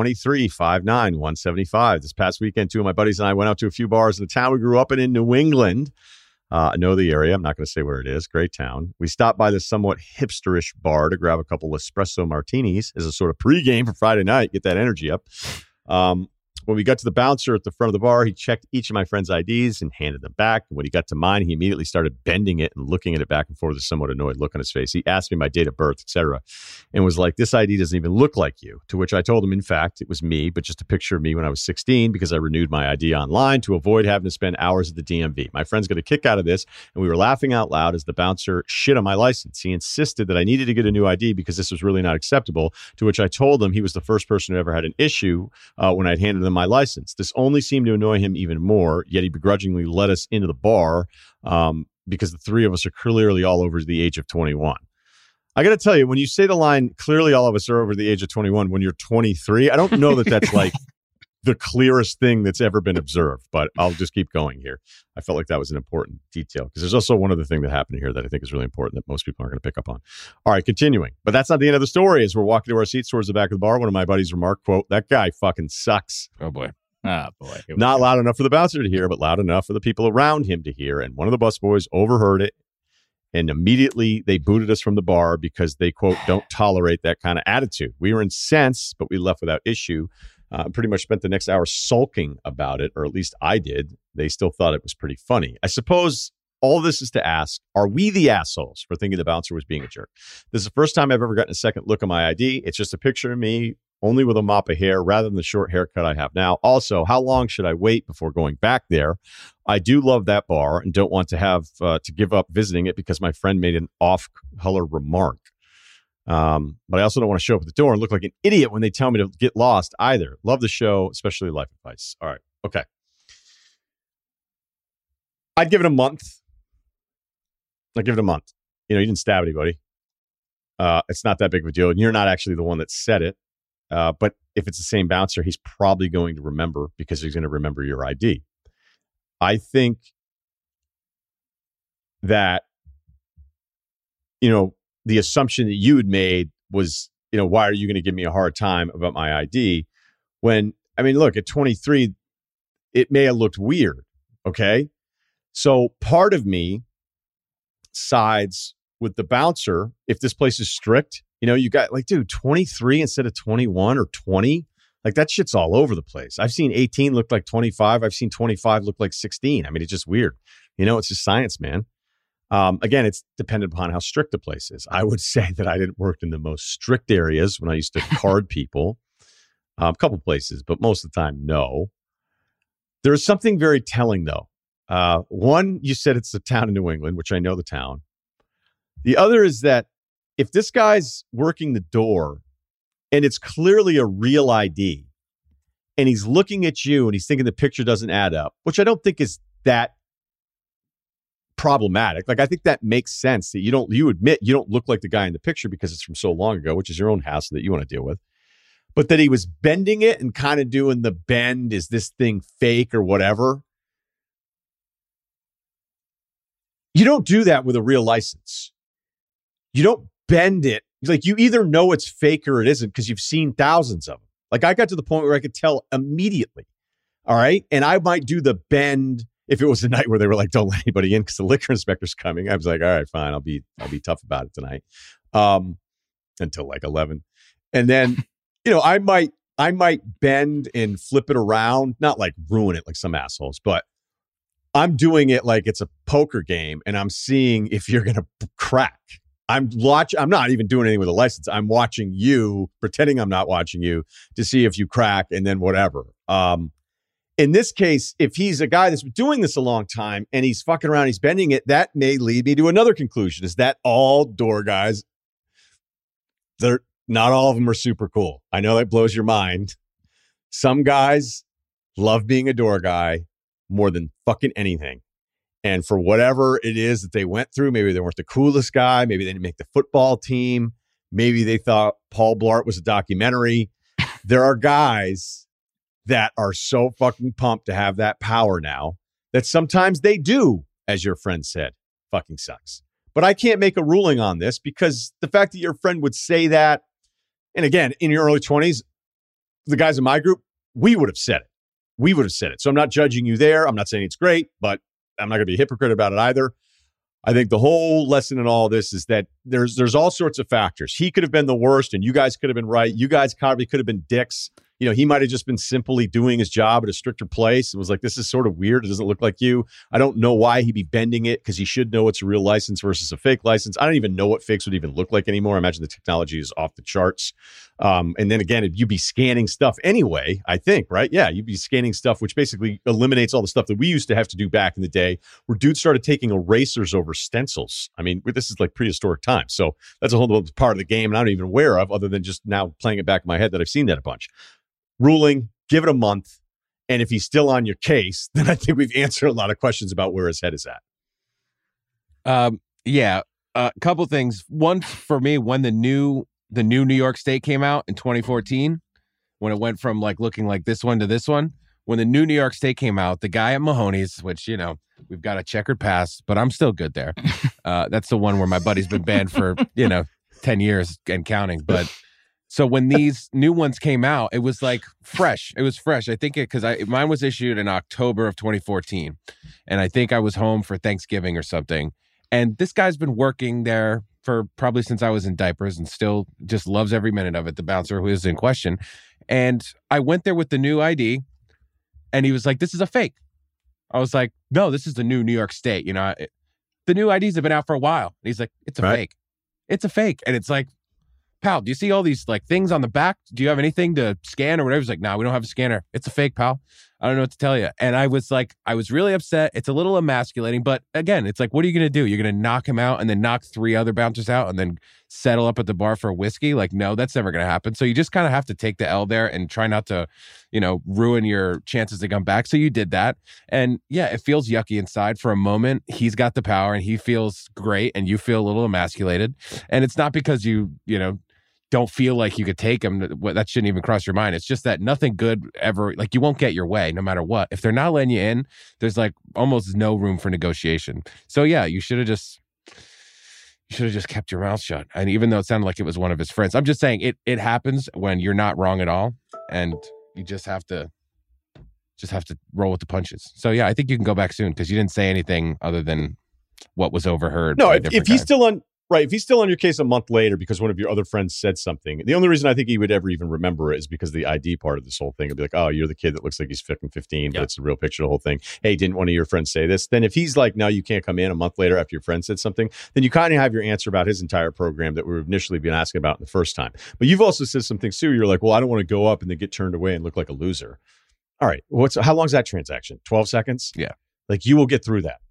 [SPEAKER 1] 23-5-9-175. This past weekend, two of my buddies and I went out to a few bars in the town we grew up in New England. I know the area. I'm not going to say where it is. Great town. We stopped by this somewhat hipsterish bar to grab a couple espresso martinis as a sort of pregame for Friday night. Get that energy up. When we got to the bouncer at the front of the bar, he checked each of my friends' IDs and handed them back. And when he got to mine, he immediately started bending it and looking at it back and forth with a somewhat annoyed look on his face. He asked me my date of birth, etc., and was like, "This ID doesn't even look like you." To which I told him, in fact, it was me, but just a picture of me when I was 16 because I renewed my ID online to avoid having to spend hours at the DMV. My friends got a kick out of this, and we were laughing out loud as the bouncer shit on my license. He insisted that I needed to get a new ID because this was really not acceptable, to which I told him he was the first person who ever had an issue when I'd handed him my license. This only seemed to annoy him even more, yet he begrudgingly let us into the bar because the three of us are clearly all over the age of 21. I got to tell you, when you say the line, clearly all of us are over the age of 21 when you're 23, I don't know that that's like
[SPEAKER 3] the clearest thing that's ever been observed, but I'll just keep going here. I felt like that was an important detail because there's also one other thing that happened here that I think is really important that most people aren't going to pick up on. All right, continuing. But that's not the end of the story. As we're walking to our seats towards the back of the bar, one of my buddies remarked, quote, "That guy fucking sucks."
[SPEAKER 6] Oh, boy.
[SPEAKER 7] Ah, boy.
[SPEAKER 3] Not loud enough for the bouncer to hear, but loud enough for the people around him to hear. And one of the busboys overheard it. And immediately they booted us from the bar because they, quote, "don't tolerate that kind of attitude." We were incensed, but we left without issue. Pretty much spent the next hour sulking about it, or at least I did. They still thought it was pretty funny. I suppose all this is to ask, are we the assholes for thinking the bouncer was being a jerk? This is the first time I've ever gotten a second look at my ID. It's just a picture of me, only with a mop of hair rather than the short haircut I have now. Also, how long should I wait before going back there? I do love that bar and don't want to have to give up visiting it because my friend made an off-color remark. But I also don't want to show up at the door and look like an idiot when they tell me to get lost either. Love the show, especially life advice. All right. Okay. I'd give it a month. I'd give it a month. You didn't stab anybody. It's not that big of a deal. And you're not actually the one that said it. But if it's the same bouncer, he's probably going to remember because he's going to remember your ID. I think that, the assumption that you had made was, why are you going to give me a hard time about my ID? When, look, at 23, it may have looked weird. Okay. So part of me sides with the bouncer. If this place is strict, you got 23 instead of 21 or 20. Like that shit's all over the place. I've seen 18 look like 25. I've seen 25 look like 16. It's just weird. It's just science, man. Again, it's dependent upon how strict the place is. I would say that I didn't work in the most strict areas when I used to card people. A couple places, but most of the time, no. There's something very telling, though. One, you said it's the town in New England, which I know the town. The other is that if this guy's working the door and it's clearly a real ID and he's looking at you and he's thinking the picture doesn't add up, which I don't think is that problematic. I think that makes sense that you admit you don't look like the guy in the picture because it's from so long ago, which is your own hassle that you want to deal with. But that he was bending it and kind of doing the bend, is this thing fake or whatever? You don't do that with a real license. You don't bend it. You either know it's fake or it isn't because you've seen thousands of them. I got to the point where I could tell immediately. All right. And I might do the bend if it was a night where they were like, "Don't let anybody in because the liquor inspector's coming." I was like, "All right, fine. I'll be tough about it tonight." Until 11. And then, I might bend and flip it around, not ruin it like some assholes, but I'm doing it like it's a poker game and I'm seeing if you're going to crack. I'm not even doing anything with a license. I'm watching you, pretending I'm not watching you to see if you crack and then whatever. In this case, if he's a guy that's been doing this a long time and he's fucking around, he's bending it, that may lead me to another conclusion, is that all door guys, not all of them are super cool. I know that blows your mind. Some guys love being a door guy more than fucking anything. And for whatever it is that they went through, maybe they weren't the coolest guy. Maybe they didn't make the football team. Maybe they thought Paul Blart was a documentary. There are guys that are so fucking pumped to have that power now that sometimes they do, as your friend said, fucking sucks. But I can't make a ruling on this because the fact that your friend would say that, and again, in your early 20s, the guys in my group, we would have said it. So I'm not judging you there. I'm not saying it's great, but I'm not going to be a hypocrite about it either. I think the whole lesson in all this is that there's all sorts of factors. He could have been the worst and you guys could have been right. You guys probably could have been dicks. He might have just been simply doing his job at a stricter place. It was like, this is sort of weird. It doesn't look like you. I don't know why he'd be bending it because he should know it's a real license versus a fake license. I don't even know what fakes would even look like anymore. I imagine the technology is off the charts. And then again, you'd be scanning stuff anyway, I think, right? Yeah, you'd be scanning stuff, which basically eliminates all the stuff that we used to have to do back in the day where dudes started taking erasers over stencils. This is like prehistoric times. So that's a whole other part of the game and I'm not even aware of other than just now playing it back in my head that I've seen that a bunch. Ruling, give it a month. And if he's still on your case, then I think we've answered a lot of questions about where his head is at.
[SPEAKER 6] A couple things. One for me, when the new New York State came out in 2014, when it went from like looking like this one to this one. When the new New York State came out, the guy at Mahoney's, which, you know, we've got a checkered past, but I'm still good there. That's the one where my buddy's been banned for, 10 years and counting. But so when these new ones came out, it was like fresh. It was fresh. I think because mine was issued in October of 2014. And I think I was home for Thanksgiving or something. And this guy's been working there for probably since I was in diapers and still just loves every minute of it, the bouncer who is in question. And I went there with the new ID and he was like, this is a fake. I was like, no, this is the new New York State. The new IDs have been out for a while. And he's like, it's a fake. It's a fake. And it's like, pal, do you see all these like things on the back? Do you have anything to scan or whatever? He's like, no, we don't have a scanner. It's a fake, pal. I don't know what to tell you. And I was really upset. It's a little emasculating, but again, it's like, what are you going to do? You're going to knock him out and then knock 3 other bouncers out and then settle up at the bar for a whiskey? Like, no, that's never going to happen. So you just kind of have to take the L there and try not to, ruin your chances to come back. So you did that. And yeah, it feels yucky inside for a moment. He's got the power and he feels great and you feel a little emasculated. And it's not because you don't feel like you could take him. That shouldn't even cross your mind. It's just that nothing good ever, like you won't get your way no matter what. If they're not letting you in, there's like almost no room for negotiation. So yeah, you should have just kept your mouth shut. And even though it sounded like it was one of his friends, I'm just saying it happens when you're not wrong at all. And you just have to roll with the punches. So yeah, I think you can go back soon because you didn't say anything other than what was overheard.
[SPEAKER 3] No, if he's still on, right, if he's still on your case a month later because one of your other friends said something, the only reason I think he would ever even remember it is because the ID part of this whole thing. He'll be like, oh, you're the kid that looks like he's 15, but it's a real picture of the whole thing. Hey, didn't one of your friends say this? Then if he's like, no, you can't come in a month later after your friend said something, then you kind of have your answer about his entire program that we've initially been asking about in the first time. But you've also said something, Sue. You're like, well, I don't want to go up and then get turned away and look like a loser. All right. How long is that transaction? 12 seconds?
[SPEAKER 6] Yeah.
[SPEAKER 3] Like you will get through that.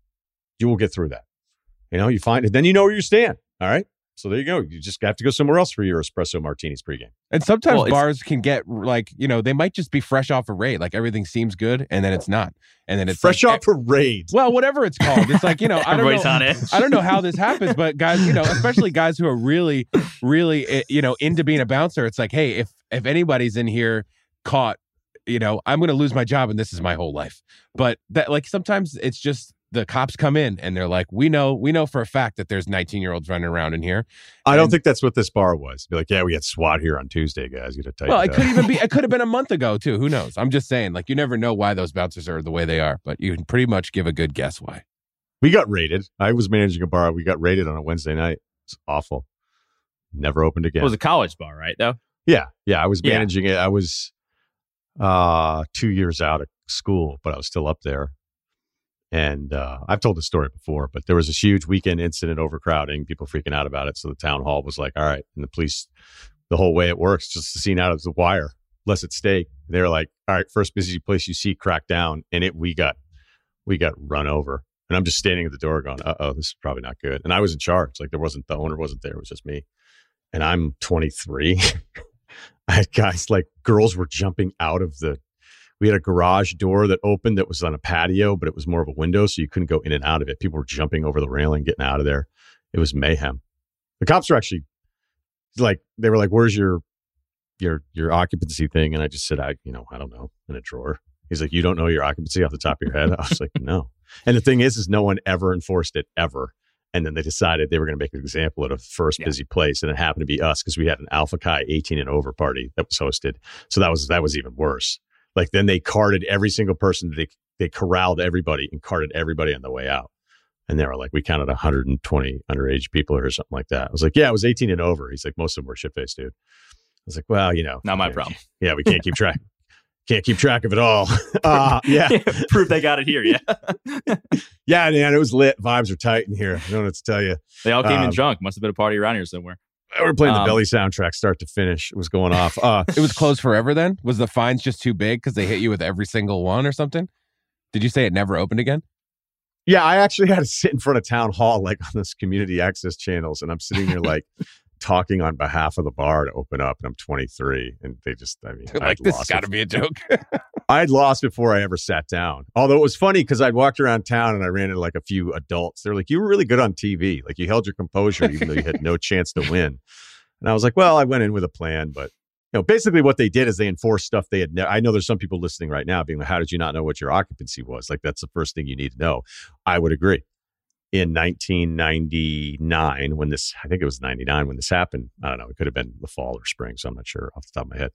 [SPEAKER 3] You find it. Then you know where you stand. All right. So there you go. You just have to go somewhere else for your espresso martinis pregame.
[SPEAKER 6] And sometimes bars can get like, they might just be fresh off a raid. Like everything seems good and then it's not. And then it's
[SPEAKER 3] fresh off a raid.
[SPEAKER 6] Well, whatever it's called. It's like, I don't know how this happens, but guys, especially guys who are really, really, into being a bouncer. It's like, hey, if anybody's in here caught, I'm going to lose my job and this is my whole life. But that like sometimes it's just the cops come in and they're like, we know for a fact that there's 19-year-olds running around in here.
[SPEAKER 3] I don't think that's what this bar was. Be like, yeah, we had SWAT here on Tuesday, guys. You got to
[SPEAKER 6] Well, it could have been a month ago too. Who knows? I'm just saying, like, you never know why those bouncers are the way they are, but you can pretty much give a good guess why.
[SPEAKER 3] We got raided. I was managing a bar. We got raided on a Wednesday night. It's awful. Never opened again.
[SPEAKER 7] It was a college bar, right? Though.
[SPEAKER 3] Yeah. I was managing it. I was 2 years out of school, but I was still up there. And I've told this story before, but there was this huge weekend incident, overcrowding, people freaking out about it. So the town hall was like, all right. And the police, the whole way it works, just the scene out of the wire, less at stake. They're like, all right, first busy place you see, crack down. And we got run over. And I'm just standing at the door going, this is probably not good. And I was in charge. Like the owner wasn't there. It was just me. And I'm 23. I had guys, like girls were jumping out of we had a garage door that opened that was on a patio, but it was more of a window, so you couldn't go in and out of it. People were jumping over the railing, getting out of there. It was mayhem. The cops were actually like, they were like, where's your occupancy thing? And I just said, I don't know, in a drawer. He's like, you don't know your occupancy off the top of your head? I was like, no. And the thing is no one ever enforced it ever. And then they decided they were going to make an example at a first busy place. And it happened to be us because we had an Alpha Chi 18 and over party that was hosted. So that was even worse. Like then they carted every single person. They corralled everybody and carted everybody on the way out. And they were like, we counted 120 underage people or something like that. I was like, yeah, it was 18 and over. He's like, most of them were shit-faced, dude. I was like, well,
[SPEAKER 7] not my problem.
[SPEAKER 3] Yeah, we can't keep track. Can't keep track of it all. Yeah.
[SPEAKER 7] Proof they got it here. Yeah.
[SPEAKER 3] Yeah, man, it was lit. Vibes are tight in here. I don't know what to tell you.
[SPEAKER 7] They all came in drunk. Must have been a party around here somewhere.
[SPEAKER 3] We were playing the Belly soundtrack start to finish. It was going off.
[SPEAKER 6] It was closed forever then? Was the fines just too big because they hit you with every single one or something? Did you say it never opened again?
[SPEAKER 3] Yeah, I actually had to sit in front of town hall, like on this community access channels. And I'm sitting here like talking on behalf of the bar to open up. And I'm 23. And they just,
[SPEAKER 6] like, this has got to be a joke.
[SPEAKER 3] I'd lost before I ever sat down. Although it was funny because I'd walked around town and I ran into like a few adults. They're like, you were really good on TV. Like you held your composure even though you had no chance to win. And I was like, well, I went in with a plan, but basically what they did is they enforced stuff they had. I know there's some people listening right now being like, how did you not know what your occupancy was? Like, that's the first thing you need to know. I would agree. In 1999, I think it was 99 when this happened. I don't know. It could have been the fall or spring, so I'm not sure off the top of my head.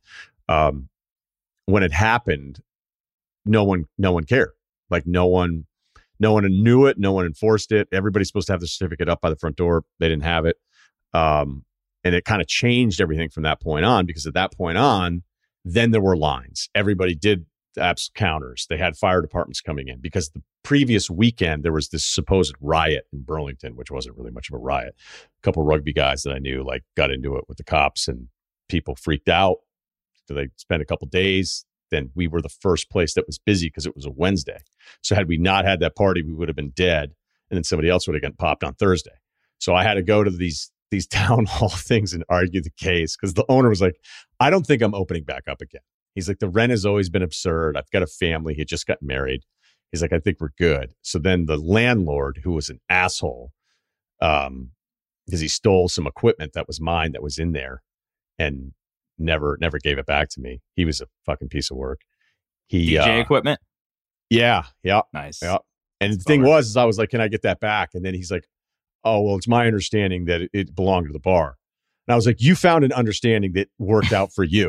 [SPEAKER 3] When it happened, no one cared. Like no one knew it. No one enforced it. Everybody's supposed to have the certificate up by the front door. They didn't have it. And it kind of changed everything from that point on, because at that point on, then there were lines. Everybody did apps counters. They had fire departments coming in, because the previous weekend there was this supposed riot in Burlington, which wasn't really much of a riot. A couple of rugby guys that I knew got into it with the cops, and people freaked out. So they spent a couple days. Then we were the first place that was busy because it was a Wednesday. So had we not had that party, we would have been dead. And then somebody else would have gotten popped on Thursday. So I had to go to these town hall things and argue the case, because the owner was like, I don't think I'm opening back up again. He's like, the rent has always been absurd. I've got a family. He just got married. He's like, I think we're good. So then the landlord, who was an asshole, because he stole some equipment that was mine that was in there and never gave it back to me. He was a fucking piece of work.
[SPEAKER 7] DJ equipment?
[SPEAKER 3] Yeah.
[SPEAKER 7] Nice.
[SPEAKER 3] Yeah. And the thing was, I was like, can I get that back? And then he's like, oh, well, it's my understanding that it belonged to the bar. And I was like, you found an understanding that worked out for you.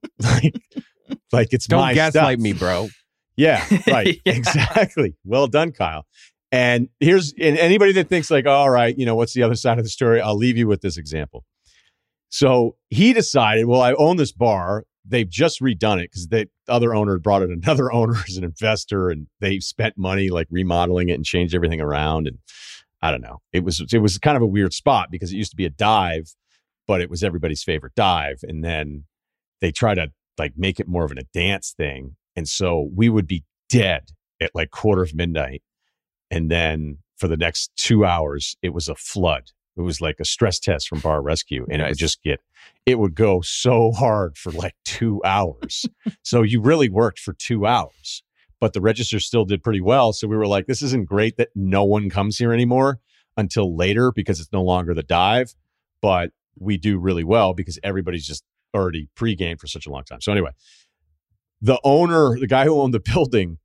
[SPEAKER 3] like it's
[SPEAKER 6] Don't
[SPEAKER 3] my
[SPEAKER 6] gaslight
[SPEAKER 3] stuff.
[SPEAKER 6] me, bro.
[SPEAKER 3] Yeah, right.
[SPEAKER 7] Yeah.
[SPEAKER 3] Exactly. Well done, Kyle. And anybody that thinks like, all right, what's the other side of the story? I'll leave you with this example. So he decided, well, I own this bar. They've just redone it because the other owner brought in another owner as an investor, and they spent money like remodeling it and changed everything around. And I don't know. It was kind of a weird spot because it used to be a dive, but it was everybody's favorite dive. And then they try to like make it more of a dance thing. And so we would be dead at like midnight. And then for the next 2 hours, it was a flood. It was like a stress test from Bar Rescue. And it would go so hard for like 2 hours. So you really worked for 2 hours. But the register still did pretty well. So we were like, this isn't great that no one comes here anymore until later because it's no longer the dive. But we do really well because everybody's just already pre-gamed for such a long time. So anyway, the owner, the guy who owned the building,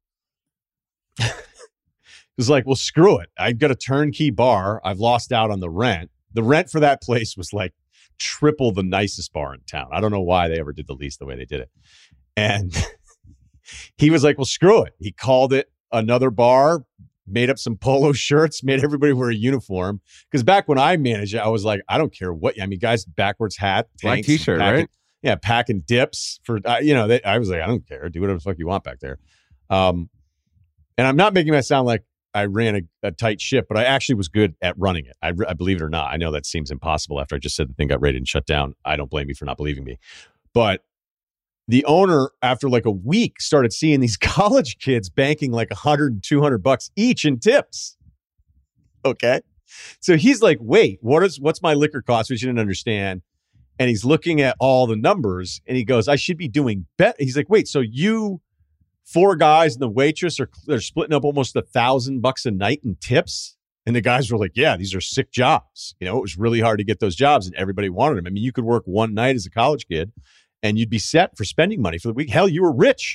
[SPEAKER 3] was like, well, screw it. I've got a turnkey bar. I've lost out on the rent. The rent for that place was like triple the nicest bar in town. I don't know why they ever did the lease the way they did it. And he was like, well, screw it. He called it another bar, made up some polo shirts, made everybody wear a uniform. Because back when I managed it, I was like, I don't care what. I mean, guys, backwards hat,
[SPEAKER 6] Black t-shirt, right?
[SPEAKER 3] Yeah, packing dips for, I was like, I don't care. Do whatever the fuck you want back there. And I'm not making that sound like I ran a tight ship, but I actually was good at running it. I believe it or not. I know that seems impossible after I just said the thing got raided and shut down. I don't blame you for not believing me. But the owner, after like a week, started seeing these college kids banking like $100 and $200 each in tips. Okay. So he's like, wait, what's my liquor cost? Which he didn't understand. And he's looking at all the numbers and he goes, I should be doing better. He's like, wait, so you 4 guys and the waitress they're splitting up almost $1,000 a night in tips? And the guys were like, yeah, these are sick jobs. It was really hard to get those jobs and everybody wanted them. I mean, you could work one night as a college kid and you'd be set for spending money for the week. Hell, you were rich.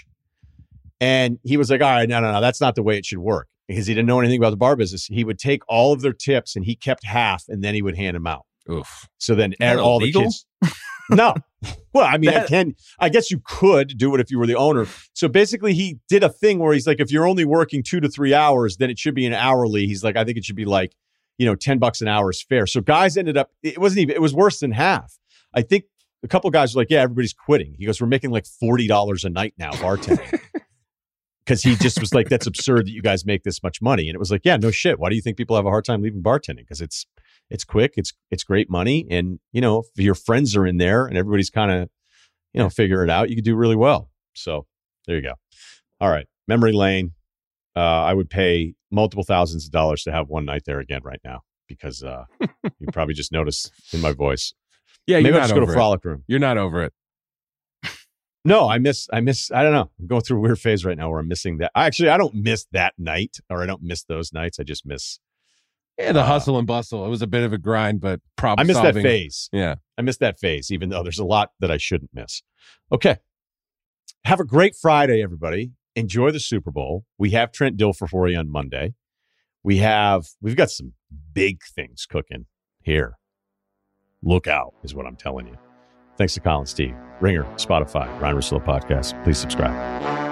[SPEAKER 3] And he was like, all right, no, that's not the way it should work. Because he didn't know anything about the bar business. He would take all of their tips and he kept half and then he would hand them out.
[SPEAKER 6] Oof.
[SPEAKER 3] So then all
[SPEAKER 7] illegal?
[SPEAKER 3] the kids. No. Well, I mean, I guess you could do it if you were the owner. So basically he did a thing where he's like, if you're only working 2 to 3 hours, then it should be an hourly. He's like, I think it should be like, $10 an hour is fair. So guys ended up, it was worse than half. I think a couple guys were like, yeah, everybody's quitting. He goes, we're making like $40 a night now bartending. Because he just was like, that's absurd that you guys make this much money. And it was like, yeah, no shit. Why do you think people have a hard time leaving bartending? Because it's quick, it's great money. And, if your friends are in there and everybody's kind of, figure it out, you could do really well. So there you go. All right. Memory lane. I would pay multiple thousands of dollars to have one night there again right now because you probably just noticed in my voice.
[SPEAKER 6] Yeah,
[SPEAKER 3] maybe
[SPEAKER 6] you're
[SPEAKER 3] I'll
[SPEAKER 6] not
[SPEAKER 3] just go
[SPEAKER 6] over
[SPEAKER 3] to Frolic Room.
[SPEAKER 6] You're not over it.
[SPEAKER 3] No, I miss, I don't know. I'm going through a weird phase right now where I'm missing that. I don't miss that night or I don't miss those nights. I just miss
[SPEAKER 6] Yeah, the hustle and bustle. It was a bit of a grind, but problem
[SPEAKER 3] I missed
[SPEAKER 6] solving.
[SPEAKER 3] that phase.
[SPEAKER 6] Yeah.
[SPEAKER 3] I missed that phase, even though there's a lot that I shouldn't miss. Okay. Have a great Friday, everybody. Enjoy the Super Bowl. We have Trent Dilfer for you on Monday. We've got some big things cooking here. Look out, is what I'm telling you. Thanks to Colin Steve, Ringer, Spotify, Ryan Russillo Podcast. Please subscribe.